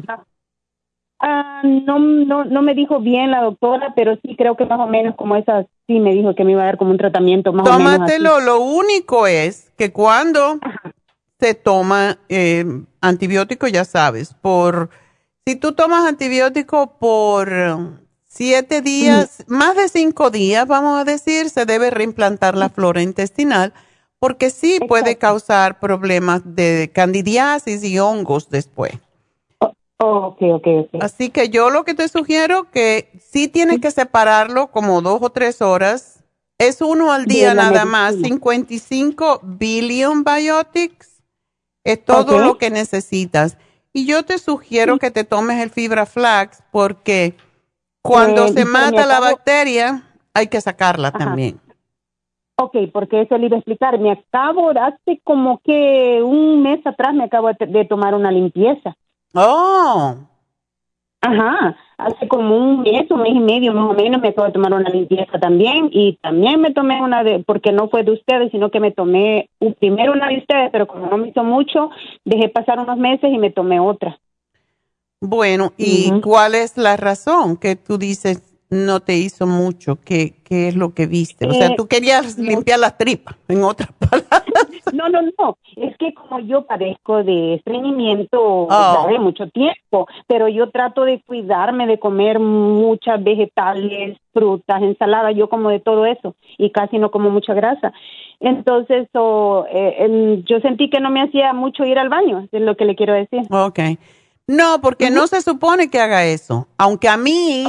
[SPEAKER 10] No me dijo bien la doctora, pero sí creo que más o menos como esa, sí me dijo que me iba a dar como un tratamiento más o menos así.
[SPEAKER 3] Tómatelo, lo único es que cuando se toma antibiótico, ya sabes, si tú tomas antibiótico por 7 días, más de 5 días, vamos a decir, se debe reimplantar la flora intestinal, porque sí puede causar problemas de candidiasis y hongos después.
[SPEAKER 10] Okay.
[SPEAKER 3] Así que yo lo que te sugiero que sí tienes que separarlo como 2 o 3 horas. Es uno al día nada más, 55 billion biotics. Es todo lo que necesitas. Y yo te sugiero que te tomes el Fibra Flax porque cuando se mata la bacteria hay que sacarla también.
[SPEAKER 10] Ok, porque eso le iba a explicar. Hace como que un mes atrás me acabo de tomar una limpieza.
[SPEAKER 3] Oh.
[SPEAKER 10] Ajá, hace como un mes y medio más o menos me acabo de tomar una limpieza también y también me tomé una porque no fue de ustedes, sino que me tomé primero una de ustedes, pero como no me hizo mucho, dejé pasar unos meses y me tomé otra.
[SPEAKER 3] Bueno, ¿y cuál es la razón que tú dices no te hizo mucho? ¿Qué es lo que viste? O sea, tú querías limpiar las tripas, en otras palabras.
[SPEAKER 10] No. Es que como yo padezco de estreñimiento de mucho tiempo, pero yo trato de cuidarme, de comer muchas vegetales, frutas, ensaladas, yo como de todo eso y casi no como mucha grasa. Entonces, yo sentí que no me hacía mucho ir al baño, es lo que le quiero decir.
[SPEAKER 3] Okay. No, porque no se supone que haga eso. Aunque a mí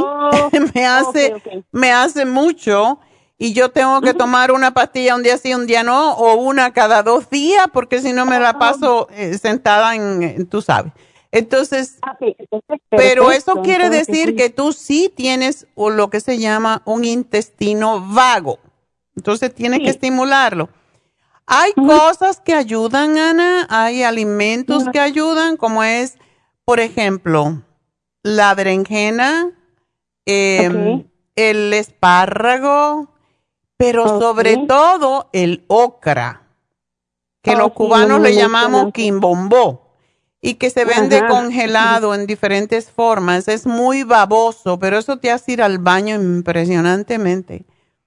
[SPEAKER 3] me hace mucho y yo tengo que tomar una pastilla un día sí, un día no, o una cada 2 días, porque si no me la paso sentada tú sabes. Entonces, pero eso quiere decir que tú sí tienes lo que se llama un intestino vago. Entonces tienes que estimularlo. Hay cosas que ayudan, Ana, hay alimentos que ayudan, como es, por ejemplo, la berenjena, el espárrago, pero sobre todo el ocra, que los cubanos le llamamos quimbombó, y que se vende congelado en diferentes formas. Es muy baboso, pero eso te hace ir al baño impresionantemente.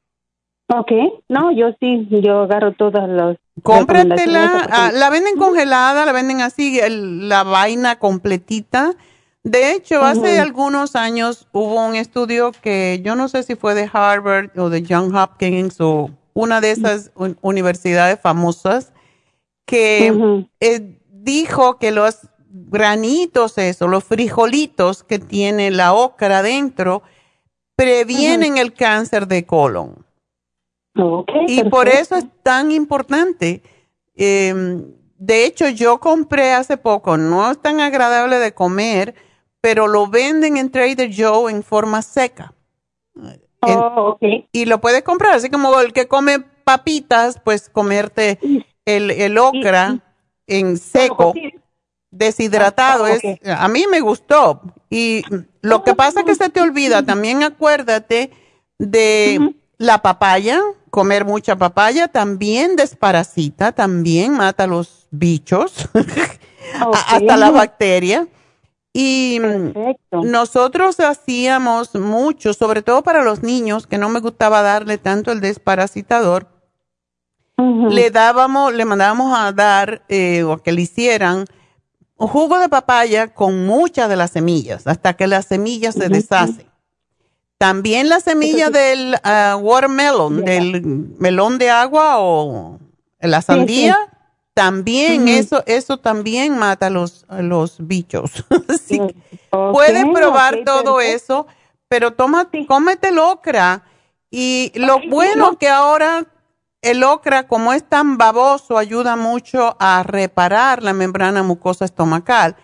[SPEAKER 10] Yo agarro todas las...
[SPEAKER 3] Cómpratela, la venden congelada, la venden así, la vaina completita. De hecho, hace algunos años hubo un estudio que yo no sé si fue de Harvard o de Johns Hopkins o una de esas universidades famosas que dijo que los granitos, los frijolitos que tiene la ocra adentro previenen el cáncer de colon. Y por eso es tan importante. De hecho, yo compré hace poco, no es tan agradable de comer, pero lo venden en Trader Joe en forma seca. Y lo puedes comprar, así como el que come papitas, pues comerte el ocra en seco, deshidratado. A mí me gustó. Y lo que pasa es que se te olvida, también acuérdate de la papaya. Comer mucha papaya también desparasita, también mata los bichos, hasta la bacteria. Y nosotros hacíamos mucho, sobre todo para los niños, que no me gustaba darle tanto el desparasitador. Le mandábamos a dar, o que le hicieran, jugo de papaya con muchas de las semillas, hasta que las semillas se deshacen. También la semilla del watermelon, del melón de agua o la sandía, también eso también mata los bichos. Así que puedes probar todo eso, pero cómete el ocra. Y lo bueno que ahora el ocra, como es tan baboso, ayuda mucho a reparar la membrana mucosa estomacal.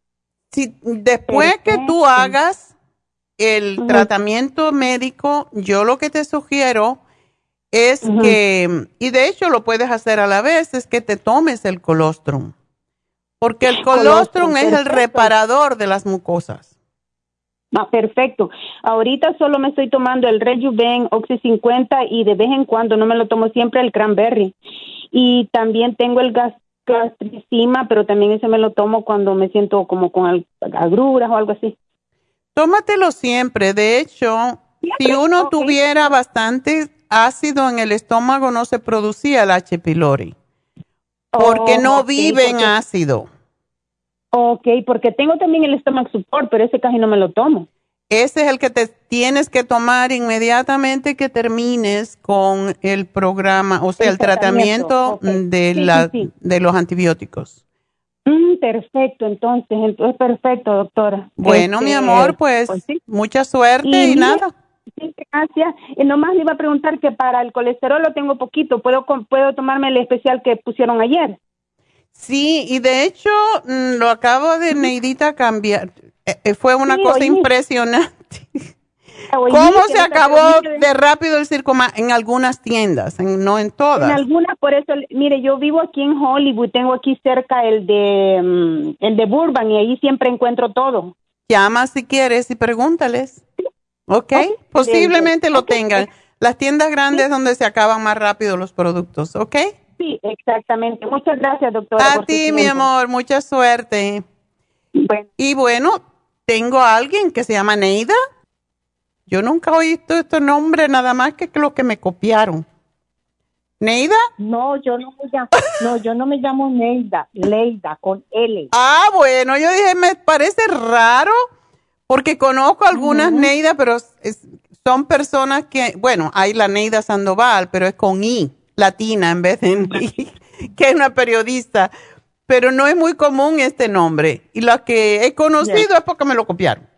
[SPEAKER 3] Si después que tú hagas el tratamiento médico, yo lo que te sugiero es que, y de hecho lo puedes hacer a la vez, es que te tomes el colostrum. Porque el colostrum es el reparador de las mucosas.
[SPEAKER 10] Perfecto. Ahorita solo me estoy tomando el Rejuven, Oxy 50 y de vez en cuando, no me lo tomo siempre, el Cranberry. Y también tengo el gastricima, pero también ese me lo tomo cuando me siento como con agruras o algo así.
[SPEAKER 3] Tómatelo siempre. De hecho, si uno tuviera bastante ácido en el estómago, no se producía el H. pylori. Porque no vive en ácido.
[SPEAKER 10] Ok, porque tengo también el stomach support, pero ese casi no me lo tomo.
[SPEAKER 3] Ese es el que te tienes que tomar inmediatamente que termines con el programa, o sea, el tratamiento de los antibióticos.
[SPEAKER 10] Perfecto, entonces perfecto, doctora.
[SPEAKER 3] Bueno, mi amor, pues sí. Mucha suerte y nada.
[SPEAKER 10] Sí, gracias. Nomás le iba a preguntar que para el colesterol lo tengo poquito. ¿Puedo tomarme el especial que pusieron ayer?
[SPEAKER 3] Sí, y de hecho lo acabo de Neidita cambiar. Fue una cosa impresionante. ¿Cómo se acabó de rápido el Circoma? En algunas tiendas, no en todas.
[SPEAKER 10] En algunas, por eso, mire, yo vivo aquí en Hollywood, tengo aquí cerca el de Burbank y ahí siempre encuentro todo.
[SPEAKER 3] Llama si quieres y pregúntales. ¿Ok? Posiblemente lo tengan. Las tiendas grandes donde se acaban más rápido los productos, ¿ok?
[SPEAKER 10] Sí, exactamente. Muchas gracias, doctora.
[SPEAKER 3] A ti, mi amor, mucha suerte.
[SPEAKER 10] Bueno.
[SPEAKER 3] Y bueno, tengo a alguien que se llama Neida. Yo nunca he oído este nombre, nada más que lo que me copiaron. ¿Neida?
[SPEAKER 11] No, yo no me llamo Neida, Leida, con L.
[SPEAKER 3] Ah, bueno, yo dije, me parece raro, porque conozco algunas Neida, pero son personas que, bueno, hay la Neida Sandoval, pero es con I, latina en vez de I, que es una periodista, pero no es muy común este nombre. Y la que he conocido es porque me lo copiaron.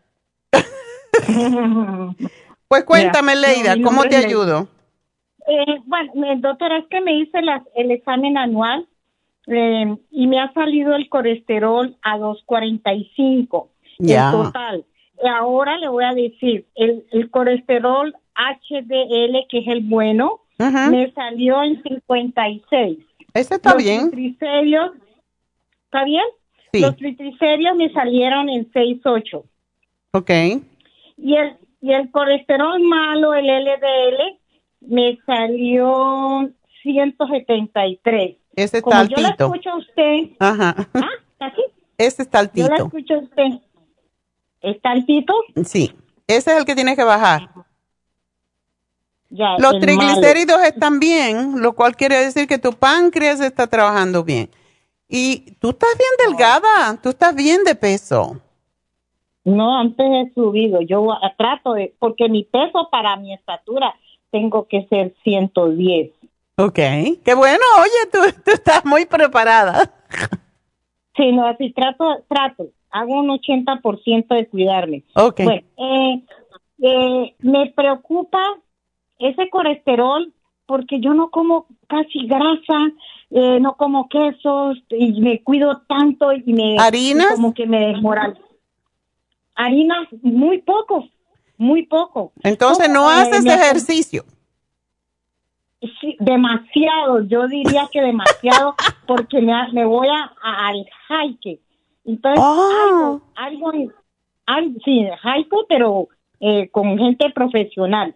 [SPEAKER 3] Pues cuéntame, Leida, ¿cómo te ayudo?
[SPEAKER 11] Bueno, doctora, es que me hice el examen anual y me ha salido el colesterol a 245 en total. Ahora le voy a decir, el colesterol HDL, que es el bueno, me salió en 56.
[SPEAKER 3] Ese está bien.
[SPEAKER 11] Los triglicéridos, ¿está bien?
[SPEAKER 3] Sí.
[SPEAKER 11] Los triglicéridos me salieron en 6.8.
[SPEAKER 3] Ok.
[SPEAKER 11] Y el colesterol malo, el LDL, me salió 173.
[SPEAKER 3] Ese está
[SPEAKER 11] Como
[SPEAKER 3] altito.
[SPEAKER 11] yo la escucho a usted.
[SPEAKER 3] Ajá.
[SPEAKER 11] ¿Aquí?
[SPEAKER 3] Ese está altito.
[SPEAKER 11] Yo la escucho a usted. ¿Está altito?
[SPEAKER 3] Sí. Ese es el que tienes que bajar.
[SPEAKER 11] Ya,
[SPEAKER 3] los triglicéridos están bien, lo cual quiere decir que tu páncreas está trabajando bien. Y tú estás bien delgada, tú estás bien de peso.
[SPEAKER 11] No, antes he subido. Yo trato de, porque mi peso para mi estatura tengo que ser 110.
[SPEAKER 3] Ok, qué bueno, oye, tú estás muy preparada.
[SPEAKER 11] Sí, no, así trato, hago un 80% de cuidarme.
[SPEAKER 3] Ok.
[SPEAKER 11] Bueno, me preocupa ese colesterol porque yo no como casi grasa, no como quesos y me cuido tanto y me...
[SPEAKER 3] ¿Harinas?
[SPEAKER 11] Como que me desmoralizo. Harinas, muy poco.
[SPEAKER 3] Entonces no haces ejercicio.
[SPEAKER 11] Sí, demasiado, yo diría que demasiado, porque me voy al hike. Entonces, algo, sí, hike, pero con gente profesional.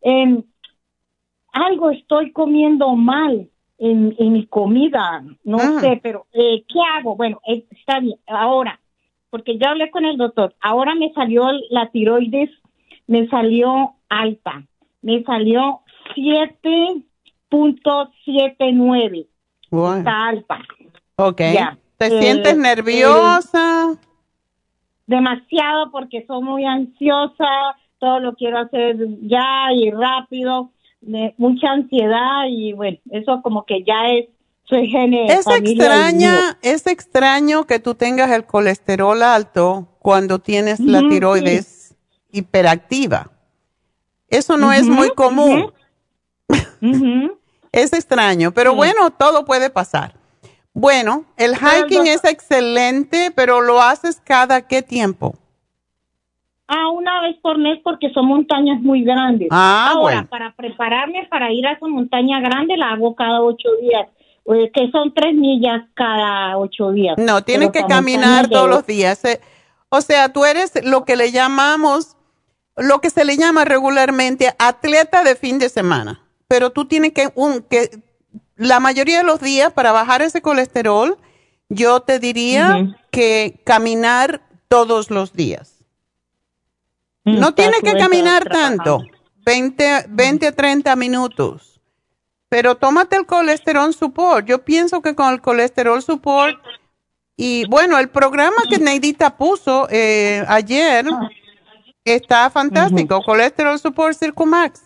[SPEAKER 11] Algo estoy comiendo mal en mi comida, no sé, pero ¿qué hago? Bueno, está bien, ahora, porque ya hablé con el doctor, ahora me salió la tiroides, me salió alta, me salió 7.79.
[SPEAKER 3] Wow.
[SPEAKER 11] Está alta.
[SPEAKER 3] Ok.
[SPEAKER 11] Ya.
[SPEAKER 3] ¿Te sientes nerviosa?
[SPEAKER 11] Demasiado, porque soy muy ansiosa, todo lo quiero hacer ya y rápido, mucha ansiedad y bueno, eso como que ya soy gene de familia.
[SPEAKER 3] Es extraño que tú tengas el colesterol alto cuando tienes la tiroides hiperactiva. Eso no es muy común. Es extraño, pero bueno, todo puede pasar. Bueno, el hiking es excelente, pero ¿lo haces cada qué tiempo?
[SPEAKER 11] Una vez por mes porque son montañas muy grandes. Ahora,
[SPEAKER 3] bueno.
[SPEAKER 11] Para prepararme para ir a esa montaña grande la hago cada 8 días, que son 3 millas cada 8 días.
[SPEAKER 3] No, tienes que caminar todos los días. O sea, tú eres lo que le llamamos, lo que se le llama regularmente atleta de fin de semana. Pero tú tienes que la mayoría de los días para bajar ese colesterol, yo te diría que caminar todos los días. No tienes que caminar tanto, 20 a 30 minutos. Pero tómate el colesterol support. Yo pienso que con el colesterol support y bueno, el programa que Neidita puso ayer está fantástico. Colesterol support Circumax.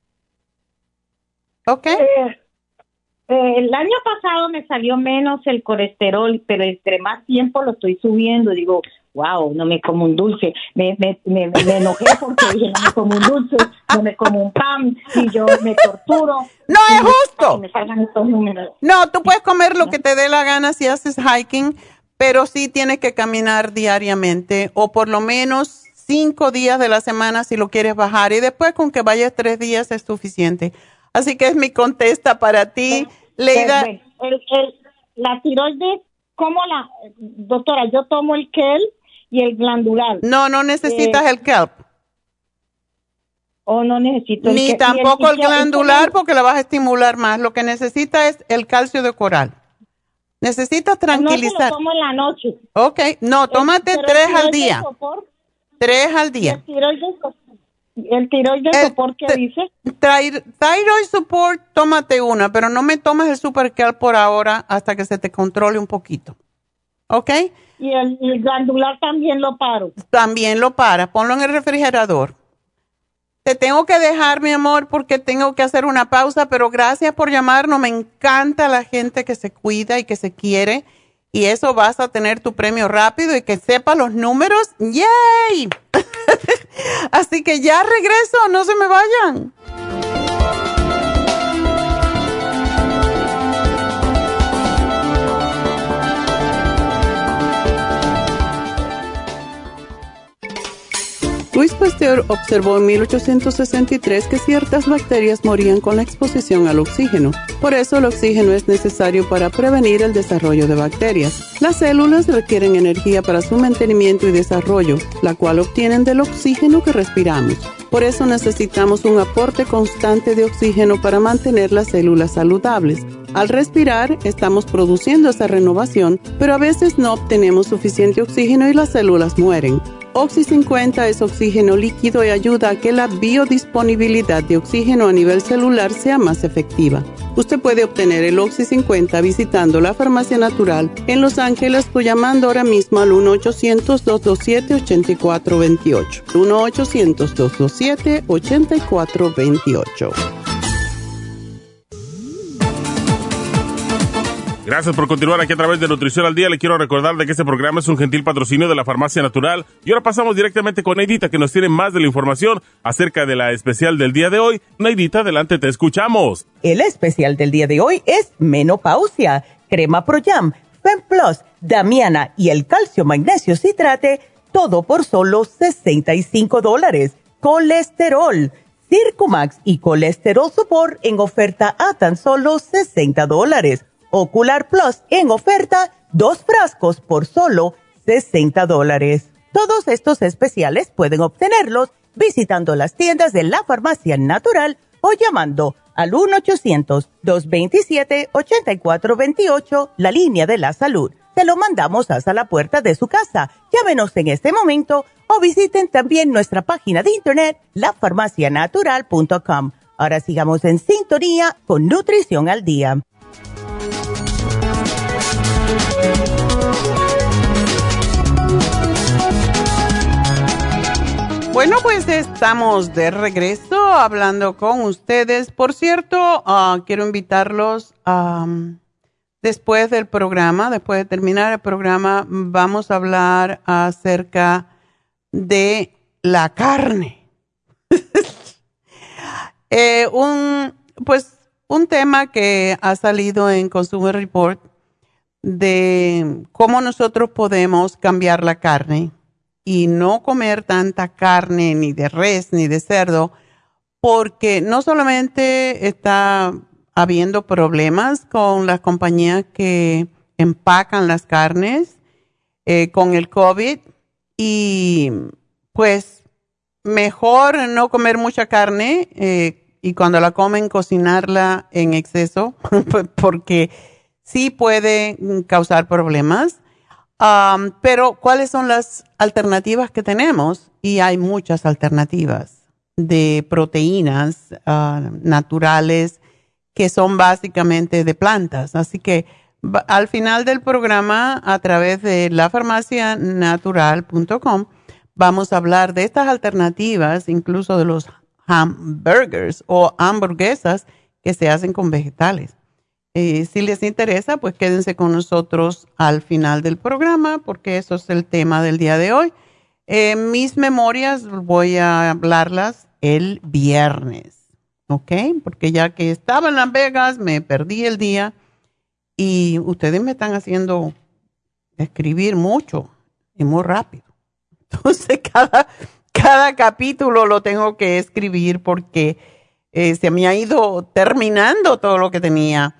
[SPEAKER 3] ¿Ok?
[SPEAKER 11] El año pasado me salió menos el colesterol, pero entre más tiempo lo estoy subiendo. Digo, wow, no me como un dulce. Me enojé porque dije, no me como un dulce, no me como un pan y yo me torturo.
[SPEAKER 3] No es justo.
[SPEAKER 11] Me salgan estos números.
[SPEAKER 3] No, tú puedes comer lo que te dé la gana si haces hiking, pero sí tienes que caminar diariamente o por lo menos 5 días de la semana si lo quieres bajar y después con que vayas 3 días es suficiente. Así que es mi contesta para ti, Leida.
[SPEAKER 11] La tiroides, ¿cómo doctora? Yo tomo el kelp y el glandular.
[SPEAKER 3] No necesitas el kelp.
[SPEAKER 11] O no necesito el kelp.
[SPEAKER 3] Ni tampoco el glandular porque la vas a estimular más. Lo que necesitas es el calcio de coral. Necesitas tranquilizar.
[SPEAKER 11] No, lo tomo en la noche.
[SPEAKER 3] Ok, no, tómate 3 al día. 3 al día.
[SPEAKER 11] ¿El tiroides support qué dice?
[SPEAKER 3] Thyroid support, tómate una, pero no me tomes el super kelp por ahora hasta que se te controle un poquito. ¿Ok?
[SPEAKER 11] Y el glandular también lo paro.
[SPEAKER 3] También lo para, ponlo en el refrigerador. Te tengo que dejar, mi amor, porque tengo que hacer una pausa, pero gracias por llamarnos. Me encanta la gente que se cuida y que se quiere. Y eso vas a tener tu premio rápido y que sepa los números. ¡Yay! Así que ya regreso, no se me vayan. Luis Pasteur observó en 1863 que ciertas bacterias morían con la exposición al oxígeno. Por eso el oxígeno es necesario para prevenir el desarrollo de bacterias. Las células requieren energía para su mantenimiento y desarrollo, la cual obtienen del oxígeno que respiramos. Por eso necesitamos un aporte constante de oxígeno para mantener las células saludables. Al respirar, estamos produciendo esa renovación, pero a veces no obtenemos suficiente oxígeno y las células mueren. Oxy 50 es oxígeno líquido y ayuda a que la biodisponibilidad de oxígeno a nivel celular sea más efectiva. Usted puede obtener el Oxy 50 visitando la Farmacia Natural en Los Ángeles o llamando ahora mismo al 1-800-227-8428. 1-800-227-8428.
[SPEAKER 5] Gracias por continuar aquí a través de Nutrición al Día. Le quiero recordar de que este programa es un gentil patrocinio de la Farmacia Natural. Y ahora pasamos directamente con Neidita, que nos tiene más de la información acerca de la especial del día de hoy. Neidita, adelante, te escuchamos.
[SPEAKER 6] El especial del día de hoy es menopausia, crema Pro Jam, Fem Plus, Damiana y el calcio magnesio citrate, todo por solo $65. Colesterol, Circumax y colesterol support en oferta a tan solo $60. Ocular Plus en oferta, 2 frascos por solo $60. Todos estos especiales pueden obtenerlos visitando las tiendas de la Farmacia Natural o llamando al 1-800-227-8428, la línea de la salud. Se lo mandamos hasta la puerta de su casa. Llámenos en este momento o visiten también nuestra página de internet, lafarmacianatural.com. Ahora sigamos en sintonía con Nutrición al Día.
[SPEAKER 3] Bueno, pues estamos de regreso hablando con ustedes. Por cierto, quiero invitarlos después del programa, después de terminar el programa, vamos a hablar acerca de la carne. Pues un tema que ha salido en Consumer Report de cómo nosotros podemos cambiar la carne y no comer tanta carne ni de res ni de cerdo, porque no solamente está habiendo problemas con las compañías que empacan las carnes con el COVID, y pues mejor no comer mucha carne y cuando la comen cocinarla en exceso porque sí puede causar problemas. Pero ¿cuáles son las alternativas que tenemos? Y hay muchas alternativas de proteínas naturales que son básicamente de plantas. Así que al final del programa, a través de lafarmacianatural.com, vamos a hablar de estas alternativas, incluso de los hamburgers o hamburguesas que se hacen con vegetales. Si les interesa, pues quédense con nosotros al final del programa, porque eso es el tema del día de hoy. Mis memorias voy a hablarlas el viernes, ¿ok? Porque ya que estaba en Las Vegas, me perdí el día y ustedes me están haciendo escribir mucho y muy rápido. Entonces, cada capítulo lo tengo que escribir porque se me ha ido terminando todo lo que tenía.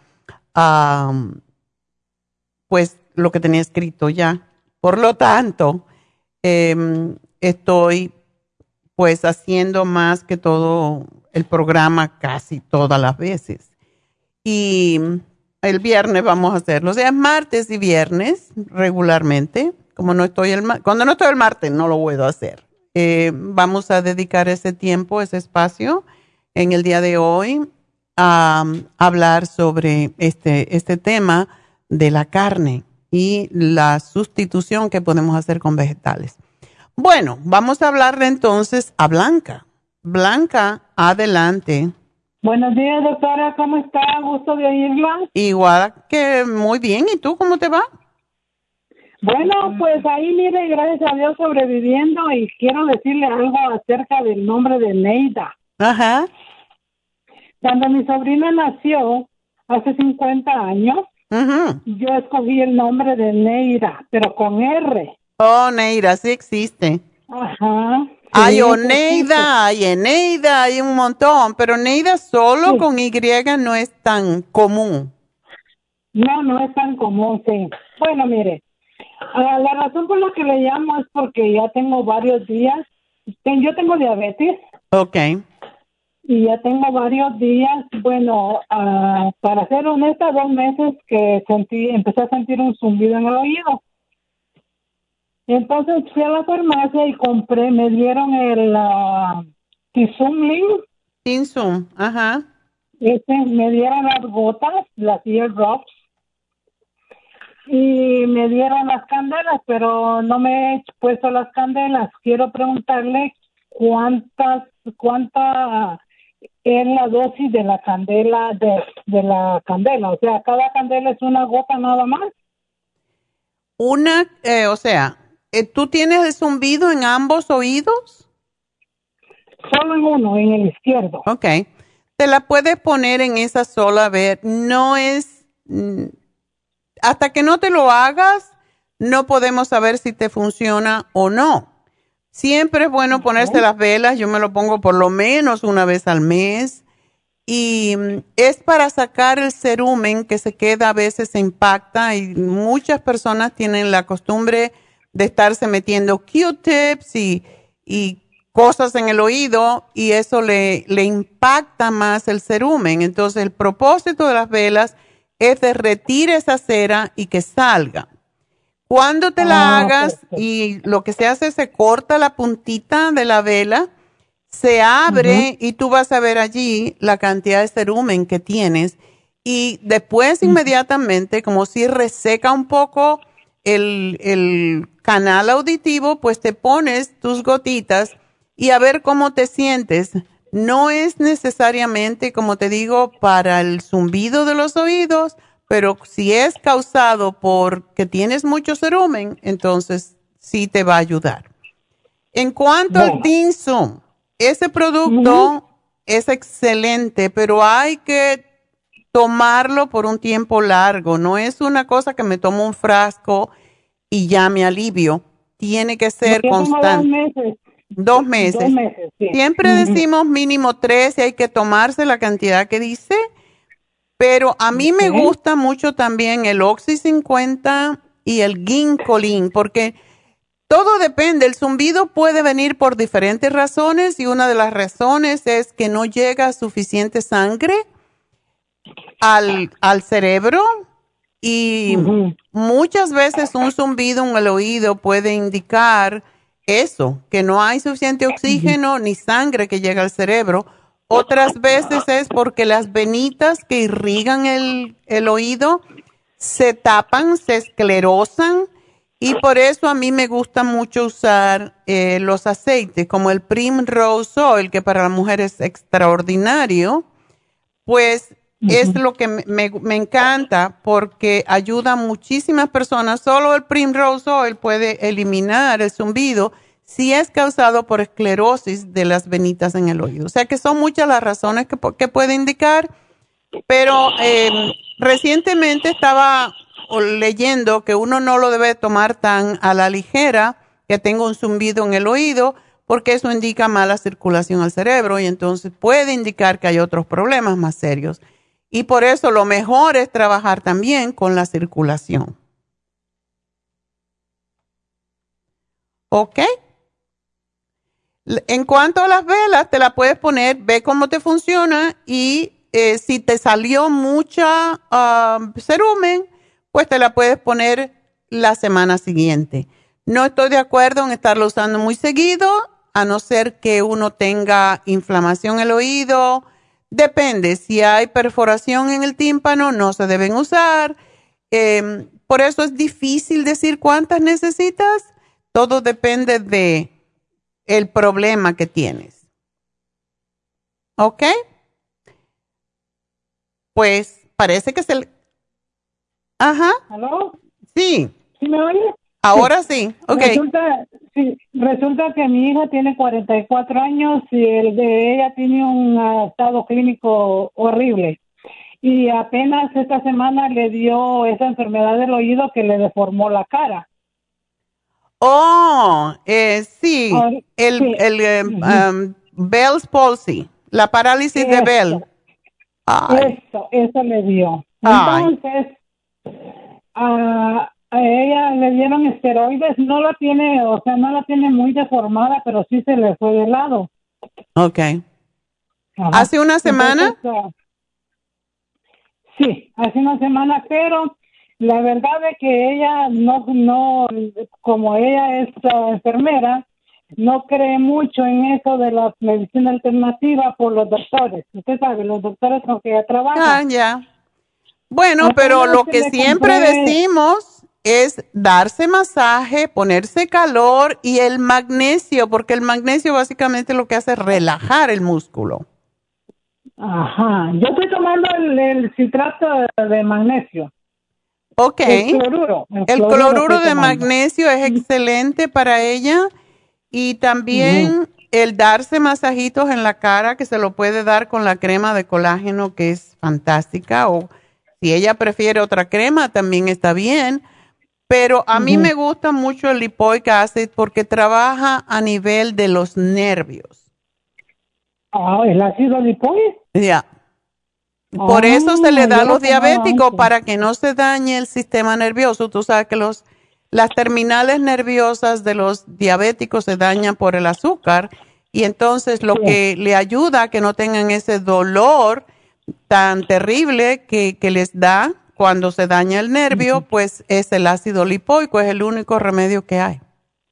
[SPEAKER 3] Pues lo que tenía escrito ya. Por lo tanto, estoy pues haciendo más que todo el programa casi todas las veces. Y el viernes vamos a hacerlo. O sea, martes y viernes regularmente. Como no estoy cuando no estoy el martes, no lo puedo hacer. Vamos a dedicar ese tiempo, ese espacio en el día de hoy a hablar sobre este tema de la carne y la sustitución que podemos hacer con vegetales. Bueno, vamos a hablarle entonces a Blanca. Blanca, adelante.
[SPEAKER 12] Buenos días, doctora, ¿cómo está? Gusto de oírla.
[SPEAKER 3] Igual que muy bien, ¿y tú cómo te va?
[SPEAKER 12] Bueno, pues ahí mire, gracias a Dios sobreviviendo, y quiero decirle algo acerca del nombre de Neida.
[SPEAKER 3] Ajá.
[SPEAKER 12] Cuando mi sobrina nació hace 50 años, yo escogí el nombre de Neira, pero con R.
[SPEAKER 3] Oh, Neira, sí existe.
[SPEAKER 12] Ajá.
[SPEAKER 3] Hay Oneida, hay Eneida, hay un montón, pero Neida solo con Y no es tan común.
[SPEAKER 12] No es tan común, sí. Bueno, mire, la razón por la que le llamo es porque ya tengo varios días. Yo tengo diabetes.
[SPEAKER 3] Okay.
[SPEAKER 12] Y ya tengo varios días, bueno, para ser honesta, 2 meses que empecé a sentir un zumbido en el oído. Entonces fui a la farmacia y compré, me dieron el
[SPEAKER 3] Tinsum, ajá.
[SPEAKER 12] Me dieron las gotas, las ear drops, y me dieron las candelas, pero no me he puesto las candelas. Quiero preguntarle cuánta es la dosis de la candela, de la candela. O sea, cada candela es una gota nada más.
[SPEAKER 3] ¿Tú tienes el zumbido en ambos oídos?
[SPEAKER 12] Solo en uno, en el izquierdo.
[SPEAKER 3] Ok. Te la puedes poner en esa sola, a ver, no es... Hasta que no te lo hagas, no podemos saber si te funciona o no. Siempre es bueno ponerse las velas, yo me lo pongo por lo menos una vez al mes, y es para sacar el cerumen que se queda, a veces se impacta, y muchas personas tienen la costumbre de estarse metiendo Q-tips y cosas en el oído, y eso le impacta más el cerumen. Entonces el propósito de las velas es derretir esa cera y que salga. Cuando te la hagas, y lo que se hace es se corta la puntita de la vela, se abre y tú vas a ver allí la cantidad de cerumen que tienes, y después inmediatamente, como si reseca un poco el canal auditivo, pues te pones tus gotitas y a ver cómo te sientes. No es necesariamente, como te digo, para el zumbido de los oídos, pero si es causado porque tienes mucho cerumen, entonces sí te va a ayudar. En cuanto al Tinsum, ese producto es excelente, pero hay que tomarlo por un tiempo largo. No es una cosa que me tomo un frasco y ya me alivio. Tiene que ser constante. 2 meses.
[SPEAKER 12] 2 meses, sí.
[SPEAKER 3] Siempre decimos mínimo 3 y hay que tomarse la cantidad que dice. Pero a mí me gusta mucho también el Oxy 50 y el Ginkolin, porque todo depende. El zumbido puede venir por diferentes razones y una de las razones es que no llega suficiente sangre al cerebro y muchas veces un zumbido en el oído puede indicar eso, que no hay suficiente oxígeno ni sangre que llega al cerebro. Otras veces es porque las venitas que irrigan el oído se tapan, se esclerosan y por eso a mí me gusta mucho usar los aceites como el Primrose Oil, que para la mujer es extraordinario, pues es lo que me encanta porque ayuda a muchísimas personas. Solo el Primrose Oil puede eliminar el zumbido si es causado por esclerosis de las venitas en el oído. O sea que son muchas las razones que puede indicar, pero recientemente estaba leyendo que uno no lo debe tomar tan a la ligera, que tenga un zumbido en el oído, porque eso indica mala circulación al cerebro y entonces puede indicar que hay otros problemas más serios. Y por eso lo mejor es trabajar también con la circulación. ¿Ok? En cuanto a las velas, te la puedes poner, ve cómo te funciona y si te salió mucha cerumen, pues te la puedes poner la semana siguiente. No estoy de acuerdo en estarlo usando muy seguido, a no ser que uno tenga inflamación en el oído. Depende, si hay perforación en el tímpano, no se deben usar. Por eso es difícil decir cuántas necesitas. Todo depende de el problema que tienes. ¿Ok? Pues parece que se le... Ajá.
[SPEAKER 12] ¿Aló?
[SPEAKER 3] Sí.
[SPEAKER 12] ¿Sí me oyes?
[SPEAKER 3] Ahora sí. Ok.
[SPEAKER 12] Resulta que mi hija tiene 44 años y el de ella tiene un estado clínico horrible. Y apenas esta semana le dio esa enfermedad del oído que le deformó la cara.
[SPEAKER 3] Oh, sí. Bell's palsy, la parálisis de Bell.
[SPEAKER 12] Eso le dio. Entonces, a ella le dieron esteroides, no la tiene muy deformada, pero sí se le fue de lado.
[SPEAKER 3] Ok. Ajá. ¿Hace una semana?
[SPEAKER 12] Entonces, sí, hace una semana, pero la verdad es que ella no, como ella es enfermera, no cree mucho en eso de la medicina alternativa por los doctores. Usted sabe, los doctores con que ella trabaja.
[SPEAKER 3] Ya. Bueno, pero lo que siempre decimos es darse masaje, ponerse calor y el magnesio, porque el magnesio básicamente lo que hace es relajar el músculo.
[SPEAKER 12] Ajá. Yo estoy tomando el citrato de magnesio.
[SPEAKER 3] Ok.
[SPEAKER 12] El
[SPEAKER 3] cloruro de magnesio es excelente para ella y también el darse masajitos en la cara, que se lo puede dar con la crema de colágeno, que es fantástica, o si ella prefiere otra crema también está bien, pero a mí me gusta mucho el lipoic acid porque trabaja a nivel de los nervios.
[SPEAKER 12] ¿El ácido lipoic?
[SPEAKER 3] Ya. Por eso se le da a los diabéticos para que no se dañe el sistema nervioso. Tú sabes que las terminales nerviosas de los diabéticos se dañan por el azúcar y entonces lo que le ayuda a que no tengan ese dolor tan terrible que les da cuando se daña el nervio, pues es el ácido lipoico, es el único remedio que hay.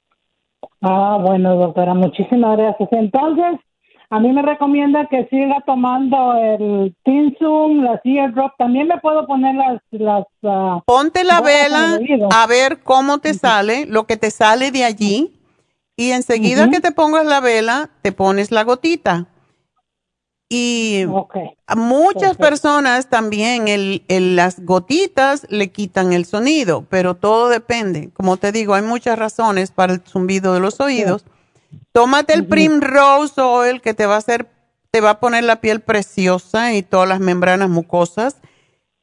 [SPEAKER 12] Bueno, doctora, muchísimas gracias. Entonces, a mí me recomienda que siga tomando el Tinsum, las Eardrop. También me puedo poner las
[SPEAKER 3] ponte la vela a ver cómo te sale, lo que te sale de allí. Y enseguida que te pongas la vela, te pones la gotita. Y a muchas personas también las gotitas le quitan el sonido, pero todo depende. Como te digo, hay muchas razones para el zumbido de los oídos. Tómate el Primrose Oil que te va a poner la piel preciosa y todas las membranas mucosas.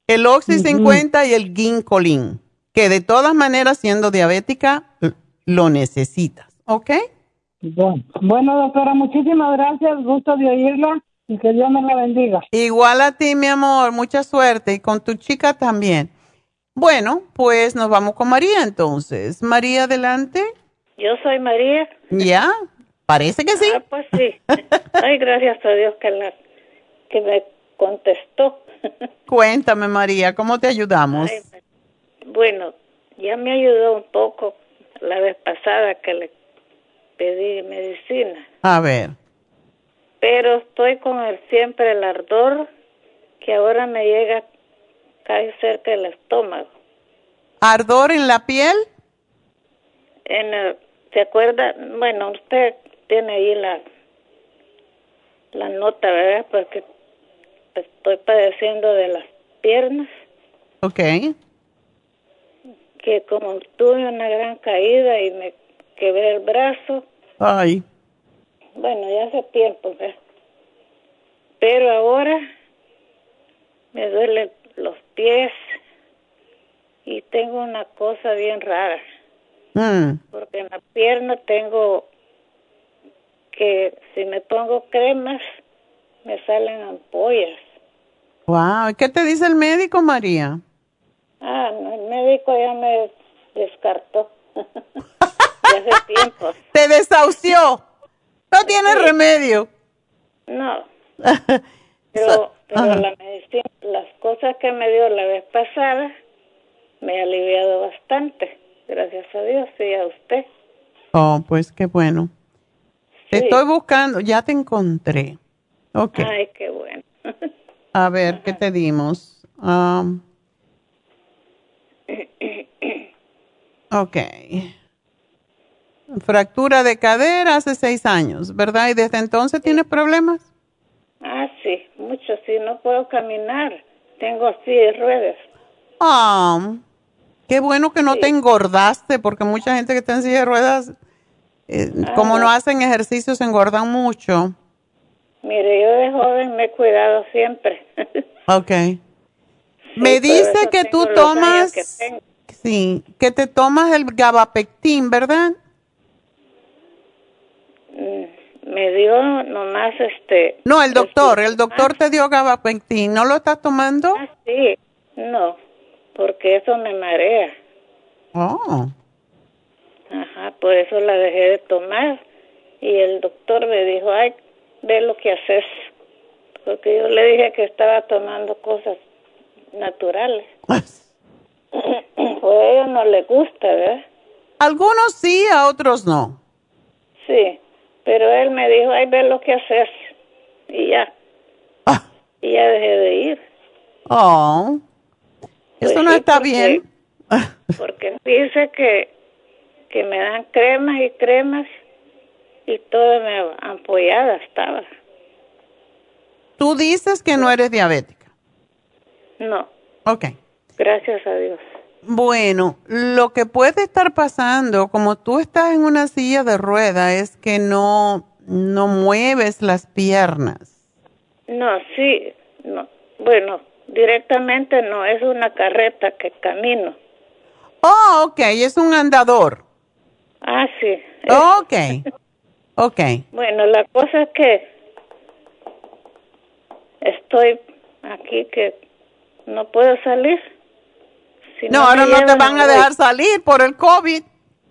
[SPEAKER 3] El Oxy 50 y el Ginkolin, que de todas maneras, siendo diabética, lo necesitas, ¿ok?
[SPEAKER 12] Bueno, doctora, muchísimas gracias, gusto de oírla y que Dios me la bendiga.
[SPEAKER 3] Igual a ti, mi amor, mucha suerte y con tu chica también. Bueno, pues nos vamos con María entonces. María, adelante.
[SPEAKER 13] Yo soy María.
[SPEAKER 3] ¿Ya? Parece que sí.
[SPEAKER 13] Ah, pues sí. Ay, gracias a Dios que me contestó.
[SPEAKER 3] Cuéntame, María, ¿cómo te ayudamos?
[SPEAKER 13] Ay, bueno, ya me ayudó un poco la vez pasada que le pedí medicina.
[SPEAKER 3] A ver.
[SPEAKER 13] Pero estoy con siempre el ardor que ahora me llega casi cerca del estómago.
[SPEAKER 3] ¿Ardor en la piel?
[SPEAKER 13] ¿Se acuerda? Bueno, usted tiene ahí la nota, ¿verdad? Porque estoy padeciendo de las piernas.
[SPEAKER 3] Ok.
[SPEAKER 13] Que como tuve una gran caída y me quebré el brazo.
[SPEAKER 3] Ay.
[SPEAKER 13] Bueno, ya hace tiempo, ¿verdad? Pero ahora me duelen los pies y tengo una cosa bien rara. Porque en la pierna tengo que si me pongo cremas me salen ampollas.
[SPEAKER 3] Wow, ¿qué te dice el médico, María?
[SPEAKER 13] Ah, no, el médico ya me descartó. Ya hace tiempo.
[SPEAKER 3] ¿Te desahució? ¿No tiene remedio?
[SPEAKER 13] No. Pero la medicina, las cosas que me dio la vez pasada me ha aliviado bastante. Gracias a Dios y a usted.
[SPEAKER 3] Oh, pues qué bueno.
[SPEAKER 13] Sí.
[SPEAKER 3] Te estoy buscando, ya te encontré. Ok.
[SPEAKER 13] Ay, qué bueno.
[SPEAKER 3] A ver, ¿qué te dimos? Ok. Fractura de cadera hace 6 años, ¿verdad? ¿Y desde entonces tienes problemas?
[SPEAKER 13] Ah, sí, mucho, sí, no puedo caminar. Tengo así de ruedas.
[SPEAKER 3] Qué bueno que no te engordaste, porque mucha gente que está en silla de ruedas, como no hacen ejercicio, se engordan mucho.
[SPEAKER 13] Mire, yo de joven me he cuidado siempre.
[SPEAKER 3] Ok.
[SPEAKER 13] Sí,
[SPEAKER 3] me dice que tú tomas, que te tomas el Gabapectin, ¿verdad?
[SPEAKER 13] Me dio nomás
[SPEAKER 3] No, el doctor te dio Gabapectin, ¿no lo estás tomando?
[SPEAKER 13] Ah, sí, no, porque eso me marea.
[SPEAKER 3] Oh.
[SPEAKER 13] Ajá, por eso la dejé de tomar. Y el doctor me dijo, ay, ve lo que haces. Porque yo le dije que estaba tomando cosas naturales. Pues a ellos no les gusta, ¿verdad?
[SPEAKER 3] Algunos sí, a otros no.
[SPEAKER 13] Sí, pero él me dijo, ay, ve lo que haces. Y ya. Y ya dejé de ir.
[SPEAKER 3] Oh.
[SPEAKER 13] Pues
[SPEAKER 3] eso no está bien.
[SPEAKER 13] Porque dice que me dan cremas y cremas y toda me ampollada estaba.
[SPEAKER 3] Tú dices que no eres diabética.
[SPEAKER 13] No.
[SPEAKER 3] Ok.
[SPEAKER 13] Gracias a Dios.
[SPEAKER 3] Bueno, lo que puede estar pasando, como tú estás en una silla de rueda, es que no mueves las piernas.
[SPEAKER 13] No, sí, no. Bueno, directamente no, es una carreta que camino.
[SPEAKER 3] Oh, ok, es un andador.
[SPEAKER 13] Ah, sí.
[SPEAKER 3] Ok.
[SPEAKER 13] Bueno, la cosa es que estoy aquí que no puedo salir. Si
[SPEAKER 3] no, ahora no te van a dejar salir por el COVID.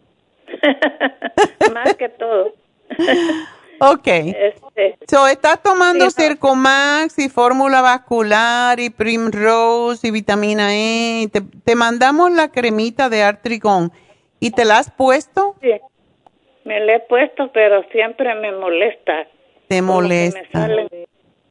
[SPEAKER 13] Más que todo.
[SPEAKER 3] Ok. Estás tomando Circumax y fórmula vascular y Primrose y vitamina E. Te mandamos la cremita de Artrigón. ¿Y te la has puesto?
[SPEAKER 13] Sí, me la he puesto, pero siempre me molesta.
[SPEAKER 3] ¿Te molesta?
[SPEAKER 13] Me sale,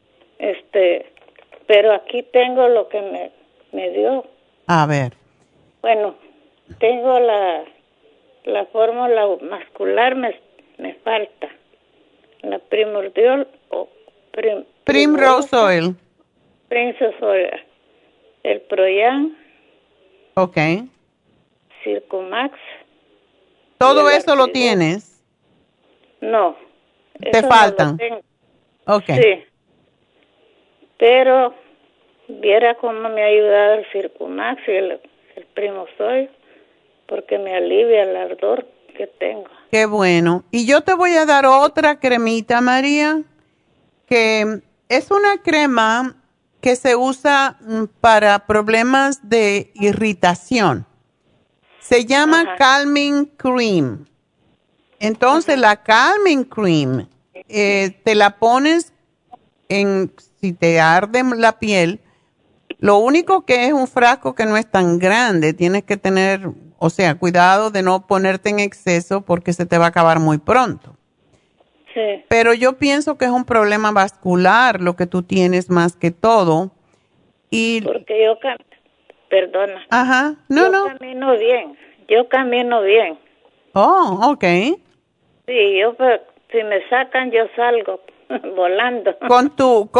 [SPEAKER 13] pero aquí tengo lo que me dio.
[SPEAKER 3] A ver.
[SPEAKER 13] Bueno, tengo la fórmula muscular, me falta. La primordial o
[SPEAKER 3] Primrose Oil.
[SPEAKER 13] Primrose Oil. El Proyan.
[SPEAKER 3] Ok.
[SPEAKER 13] Circumax.
[SPEAKER 3] ¿Todo eso lo tienes?
[SPEAKER 13] No.
[SPEAKER 3] ¿Te faltan?
[SPEAKER 13] No lo tengo.
[SPEAKER 3] Ok.
[SPEAKER 13] Sí. Pero Viera cómo me ha ayudado el Circumax y el Primosoy, porque me alivia el ardor que tengo.
[SPEAKER 3] Qué bueno. Y yo te voy a dar otra cremita, María, que es una crema que se usa para problemas de irritación. Se llama Calming Cream. Entonces, la Calming Cream, te la pones si te arde la piel. Lo único que es un frasco que no es tan grande. Tienes que tener, o sea, cuidado de no ponerte en exceso porque se te va a acabar muy pronto.
[SPEAKER 13] Sí.
[SPEAKER 3] Pero yo pienso que es un problema vascular lo que tú tienes más que todo.
[SPEAKER 13] Porque yo, perdona.
[SPEAKER 3] Ajá,
[SPEAKER 13] yo camino bien.
[SPEAKER 3] Oh, okay.
[SPEAKER 13] Sí, si me sacan yo salgo volando.
[SPEAKER 3] Con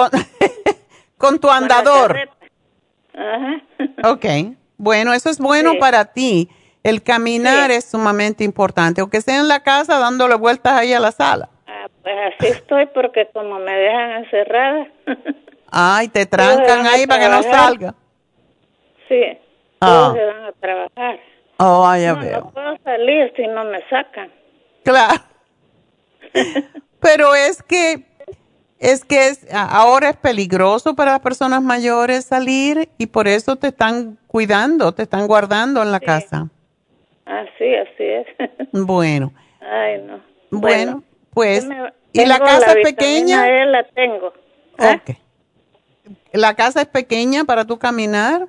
[SPEAKER 3] tu andador.
[SPEAKER 13] Ajá.
[SPEAKER 3] Okay. Bueno, eso es bueno para ti. El caminar es sumamente importante, aunque sea en la casa dándole vueltas ahí a la sala.
[SPEAKER 13] Pues así estoy porque como me dejan encerrada.
[SPEAKER 3] Ay, te trancan ahí para que no salga.
[SPEAKER 13] Sí, todos se van a trabajar.
[SPEAKER 3] Oh, ya veo.
[SPEAKER 13] No puedo salir si no me sacan.
[SPEAKER 3] Claro. Pero ahora es peligroso para las personas mayores salir y por eso te están cuidando, te están guardando en la casa.
[SPEAKER 13] Así es.
[SPEAKER 3] Bueno.
[SPEAKER 13] Ay, no.
[SPEAKER 3] Bueno, pues, ¿y la casa es pequeña?
[SPEAKER 13] La tengo.
[SPEAKER 3] Ok. ¿La casa es pequeña para tú caminar?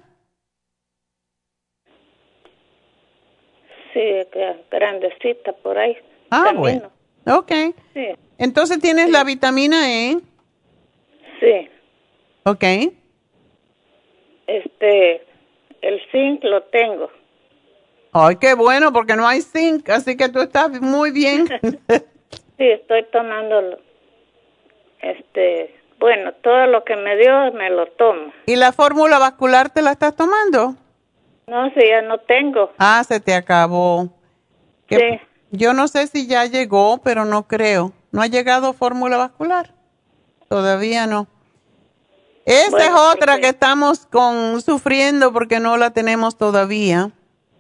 [SPEAKER 13] Sí, grandecita por ahí.
[SPEAKER 3] Bueno. Ok.
[SPEAKER 13] Sí.
[SPEAKER 3] Entonces tienes la vitamina E.
[SPEAKER 13] Sí.
[SPEAKER 3] Ok.
[SPEAKER 13] El zinc lo tengo.
[SPEAKER 3] Ay, qué bueno, porque no hay zinc, así que tú estás muy bien.
[SPEAKER 13] Sí, estoy tomándolo. Bueno, todo lo que me dio me lo tomo.
[SPEAKER 3] ¿Y la fórmula vascular te la estás tomando?
[SPEAKER 13] No, sí, ya no tengo.
[SPEAKER 3] Ah, se te acabó.
[SPEAKER 13] Sí.
[SPEAKER 3] Yo no sé si ya llegó, pero no creo. ¿No ha llegado fórmula vascular? Todavía no. Esa es otra que estamos sufriendo porque no la tenemos todavía.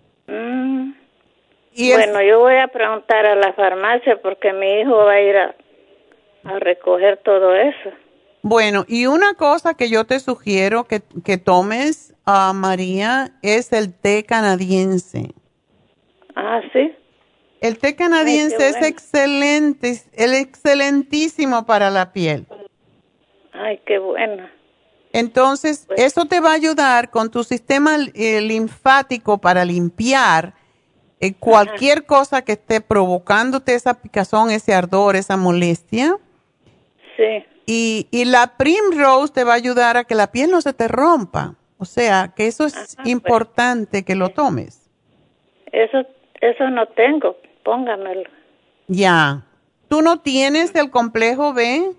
[SPEAKER 13] Bueno, yo voy a preguntar a la farmacia porque mi hijo va a ir a recoger todo eso.
[SPEAKER 3] Bueno, y una cosa que yo te sugiero que tomes, María, es el té canadiense.
[SPEAKER 13] Ah, ¿sí?
[SPEAKER 3] El té canadiense es excelente, es excelentísimo para la piel.
[SPEAKER 13] Ay, qué bueno.
[SPEAKER 3] Entonces, eso te va a ayudar con tu sistema linfático para limpiar cualquier cosa que esté provocándote esa picazón, ese ardor, esa molestia.
[SPEAKER 13] Sí.
[SPEAKER 3] Y la Primrose te va a ayudar a que la piel no se te rompa. O sea, que eso es importante que lo tomes.
[SPEAKER 13] Eso no tengo. Póngamelo.
[SPEAKER 3] Ya. ¿Tú no tienes el complejo B?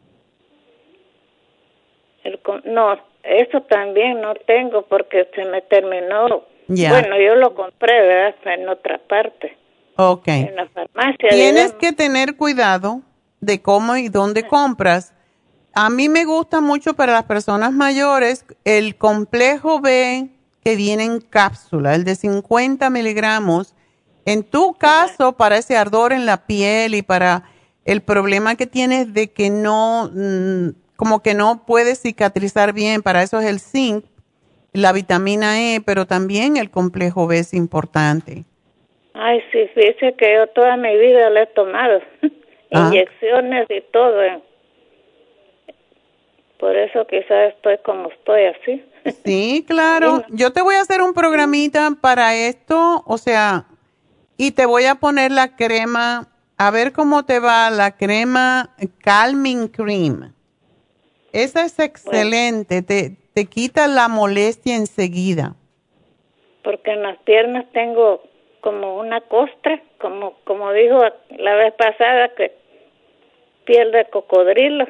[SPEAKER 13] No, eso también no tengo porque se me terminó.
[SPEAKER 3] Ya.
[SPEAKER 13] Bueno, yo lo compré, ¿verdad? En otra parte.
[SPEAKER 3] Ok.
[SPEAKER 13] En la farmacia.
[SPEAKER 3] Tienes que tener cuidado de cómo y dónde compras. A mí me gusta mucho para las personas mayores el complejo B que viene en cápsula, el de 50 miligramos. En tu caso, para ese ardor en la piel y para el problema que tienes de que no, como que no puedes cicatrizar bien, para eso es el zinc, la vitamina E, pero también el complejo B es importante.
[SPEAKER 13] Ay, sí, fíjese que yo toda mi vida lo he tomado, inyecciones y todo. Por eso quizás estoy como estoy así.
[SPEAKER 3] Sí, claro. Yo te voy a hacer un programita para esto, o sea, y te voy a poner la crema, a ver cómo te va la crema Calming Cream. Esa es excelente, te quita la molestia enseguida.
[SPEAKER 13] Porque en las piernas tengo como una costra, como dijo la vez pasada, que piel de cocodrilo.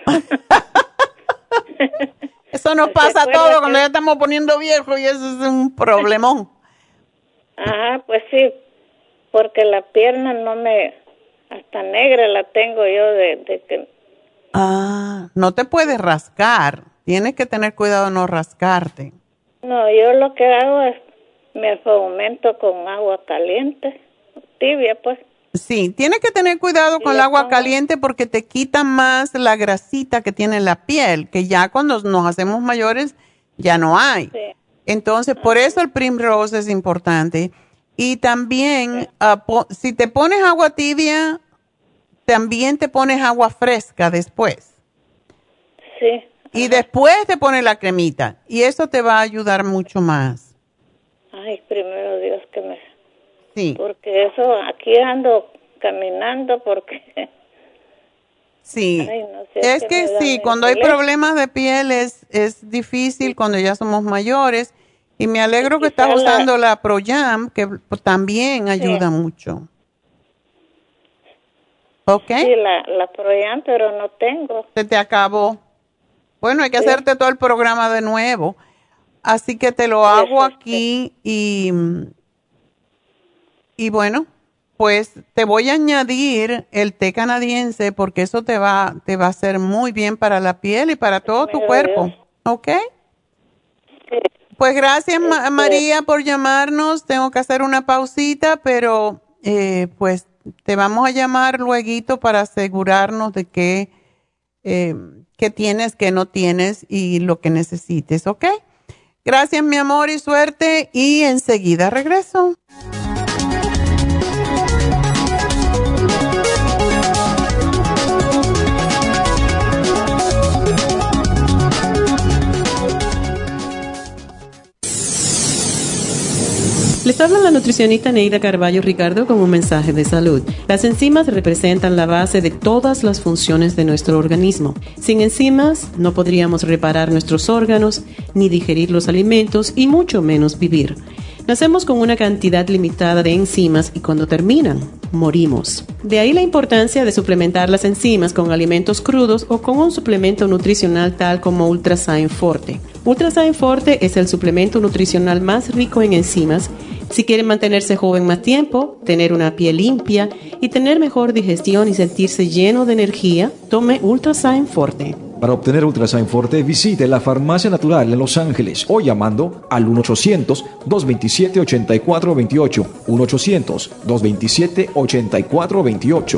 [SPEAKER 3] Eso nos pasa a todos cuando ya estamos poniendo viejos y eso es un problemón.
[SPEAKER 13] Ajá, pues sí, porque la pierna hasta negra la tengo yo de que...
[SPEAKER 3] Ah, no te puedes rascar. Tienes que tener cuidado de no rascarte.
[SPEAKER 13] No, yo lo que hago es me fomento con agua caliente, tibia pues.
[SPEAKER 3] Sí, tienes que tener cuidado con el agua caliente porque te quita más la grasita que tiene la piel, que ya cuando nos hacemos mayores ya no hay. Sí. Entonces, por eso el Primrose es importante. Y también, si te pones agua tibia, también te pones agua fresca después.
[SPEAKER 13] Sí.
[SPEAKER 3] Y después te pones la cremita. Y eso te va a ayudar mucho más.
[SPEAKER 13] Ay, primero Dios que me...
[SPEAKER 3] Sí.
[SPEAKER 13] Porque eso, aquí ando caminando porque...
[SPEAKER 3] Sí.
[SPEAKER 13] Ay, no sé,
[SPEAKER 3] es que sí, cuando hay problemas de piel es difícil cuando ya somos mayores. Y me alegro que estás usando la ProYam, que también ayuda mucho. ¿Ok?
[SPEAKER 13] Sí, la ProYam, pero no tengo.
[SPEAKER 3] Se te acabó. Bueno, hay que hacerte todo el programa de nuevo. Así que te lo hago aquí y bueno, pues te voy a añadir el té canadiense porque eso te va a hacer muy bien para la piel y para todo tu cuerpo. ¿Ok?
[SPEAKER 13] Sí.
[SPEAKER 3] Pues gracias, María, por llamarnos. Tengo que hacer una pausita, pero pues te vamos a llamar lueguito para asegurarnos de que tienes, que no tienes y lo que necesites, ¿ok? Gracias, mi amor, y suerte. Y enseguida regreso.
[SPEAKER 2] Les habla la nutricionista Neida Carballo Ricardo con un mensaje de salud. Las enzimas representan la base de todas las funciones de nuestro organismo. Sin enzimas no podríamos reparar nuestros órganos, ni digerir los alimentos y mucho menos vivir. Nacemos con una cantidad limitada de enzimas y cuando terminan, morimos. De ahí la importancia de suplementar las enzimas con alimentos crudos o con un suplemento nutricional tal como Ultrasign Forte. Ultrasign Forte es el suplemento nutricional más rico en enzimas. Si quieren mantenerse joven más tiempo, tener una piel limpia y tener mejor digestión y sentirse lleno de energía, tome Ultrasign Forte.
[SPEAKER 14] Para obtener Ultrasign Forte, visite la Farmacia Natural en Los Ángeles o llamando al 1-800-227-8428. 1-800-227-8428.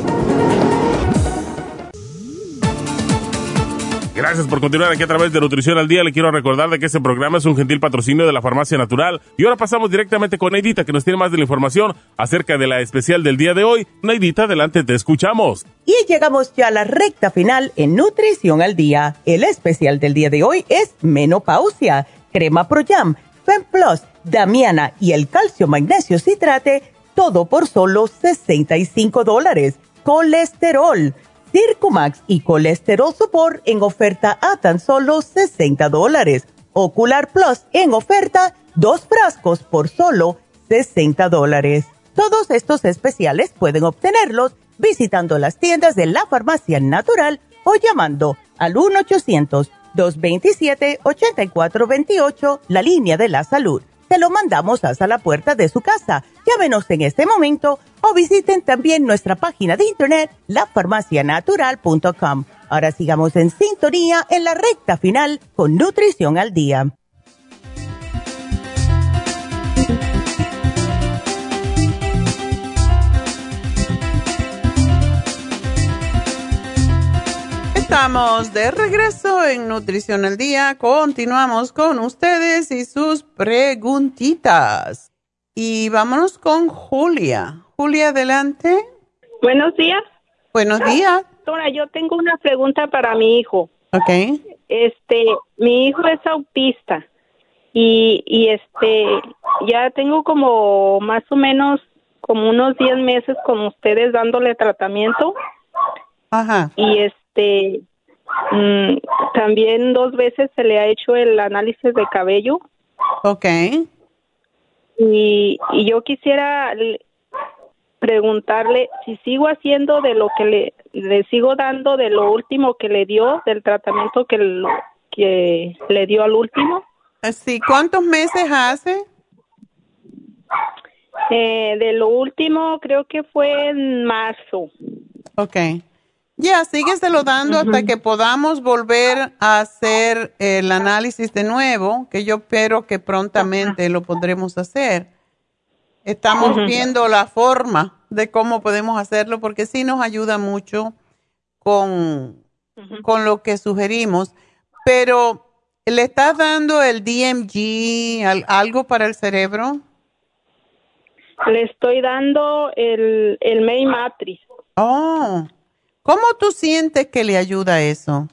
[SPEAKER 5] Gracias por continuar aquí a través de Nutrición al Día. Le quiero recordar de que este programa es un gentil patrocinio de la Farmacia Natural. Y ahora pasamos directamente con Neidita, que nos tiene más de la información acerca de la especial del día de hoy. Neidita, adelante, te escuchamos.
[SPEAKER 6] Y llegamos ya a la recta final en Nutrición al Día. El especial del día de hoy es menopausia, crema ProYam, FemPlus, Damiana y el calcio magnesio citrate, todo por solo $65. Colesterol, Circumax y Colesterol Support en oferta a tan solo $60. Ocular Plus en oferta, 2 frascos por solo $60. Todos estos especiales pueden obtenerlos visitando las tiendas de la Farmacia Natural o llamando al 1-800-227-8428, la línea de la salud. Te lo mandamos hasta la puerta de su casa. Llámenos en este momento o visiten también nuestra página de internet, lafarmacianatural.com. Ahora sigamos en sintonía en la recta final con Nutrición al Día.
[SPEAKER 3] Estamos de regreso en Nutrición al Día. Continuamos con ustedes y sus preguntitas. Y vámonos con Julia. Julia, adelante.
[SPEAKER 15] Buenos días.
[SPEAKER 3] Buenos días.
[SPEAKER 15] Doctora, yo tengo una pregunta para mi hijo.
[SPEAKER 3] Ok.
[SPEAKER 15] Mi hijo es autista y ya tengo como más o menos como unos 10 meses con ustedes dándole tratamiento.
[SPEAKER 3] Ajá.
[SPEAKER 15] Y también 2 veces se le ha hecho el análisis de cabello.
[SPEAKER 3] Okay.
[SPEAKER 15] Y yo quisiera preguntarle si sigo haciendo de lo que le sigo dando de lo último que le dio, del tratamiento que le dio al último.
[SPEAKER 3] Sí, ¿cuántos meses hace?
[SPEAKER 15] De lo último creo que fue en marzo.
[SPEAKER 3] Okay. Ya, sígueselo dando hasta que podamos volver a hacer el análisis de nuevo, que yo espero que prontamente lo podremos hacer. Estamos viendo la forma de cómo podemos hacerlo, porque sí nos ayuda mucho con lo que sugerimos. Pero, ¿le estás dando el DMG, algo para el cerebro?
[SPEAKER 15] Le estoy dando el May Matrix.
[SPEAKER 3] Oh, ¿cómo tú sientes que le ayuda eso?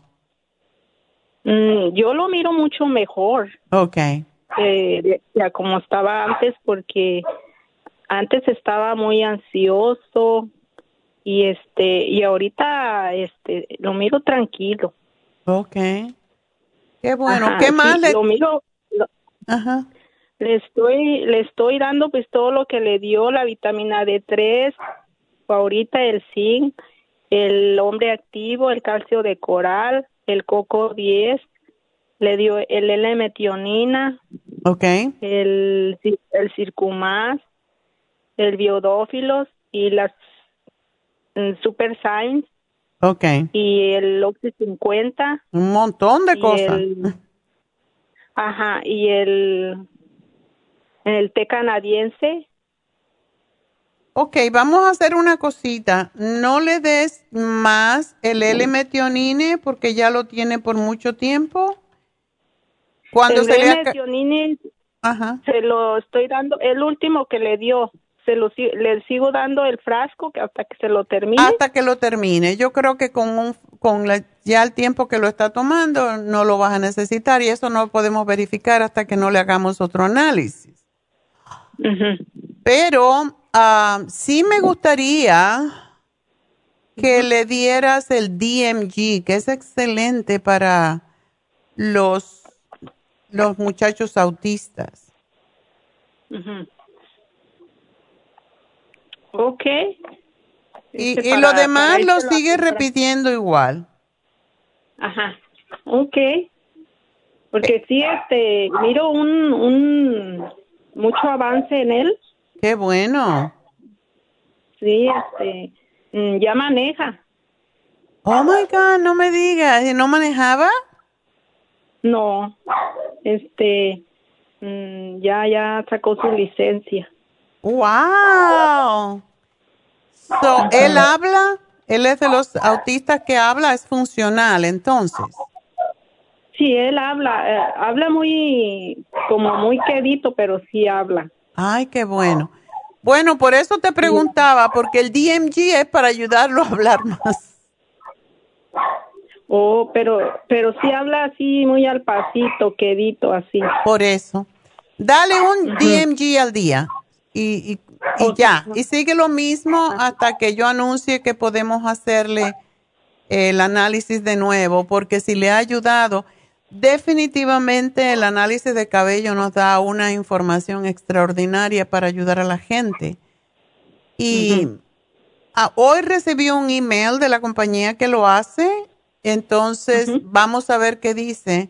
[SPEAKER 15] Yo lo miro mucho mejor.
[SPEAKER 3] Okay.
[SPEAKER 15] Ya como estaba antes, porque antes estaba muy ansioso y ahorita lo miro tranquilo.
[SPEAKER 3] Okay. Qué bueno.
[SPEAKER 15] Ajá,
[SPEAKER 3] ¿Qué más
[SPEAKER 15] sí, lo miro?
[SPEAKER 3] Ajá.
[SPEAKER 15] Le estoy dando pues todo lo que le dio la vitamina D3, ahorita el zinc, el hombre activo, el calcio de coral, el coco 10, le dio el L-metionina, el Circumax, el biodófilos y las Super Science. Y el Oxy 50.
[SPEAKER 3] Un montón de cosas.
[SPEAKER 15] Y el té canadiense.
[SPEAKER 3] Ok, vamos a hacer una cosita. No le des más el L-metionine porque ya lo tiene por mucho tiempo. Cuando
[SPEAKER 15] el L-metionine se lo estoy dando, el último que le dio. Le sigo dando el frasco hasta que se lo termine.
[SPEAKER 3] Hasta que lo termine. Yo creo que ya el tiempo que lo está tomando no lo vas a necesitar y eso no podemos verificar hasta que no le hagamos otro análisis. Pero sí me gustaría que le dieras el DMG, que es excelente para los muchachos autistas.
[SPEAKER 15] Okay.
[SPEAKER 3] Y lo demás lo sigue repitiendo igual.
[SPEAKER 15] Ajá. Okay. Porque sí, miro un mucho avance en él.
[SPEAKER 3] Qué bueno.
[SPEAKER 15] Sí, ya maneja.
[SPEAKER 3] Oh my God, no me digas, ¿y no manejaba?
[SPEAKER 15] No. Ya sacó su licencia.
[SPEAKER 3] Wow. So, él habla, él es de los autistas que habla, es funcional, entonces.
[SPEAKER 15] Sí, él habla muy quedito, pero sí habla.
[SPEAKER 3] Ay, qué bueno. Bueno, por eso te preguntaba, porque el DMG es para ayudarlo a hablar más.
[SPEAKER 15] Oh, pero sí habla así muy al pasito, quedito, así.
[SPEAKER 3] Por eso. Dale un DMG al día. Y ya, y sigue lo mismo hasta que yo anuncie que podemos hacerle el análisis de nuevo, porque si le ha ayudado, definitivamente el análisis de cabello nos da una información extraordinaria para ayudar a la gente. Y hoy recibí un email de la compañía que lo hace, entonces vamos a ver qué dice.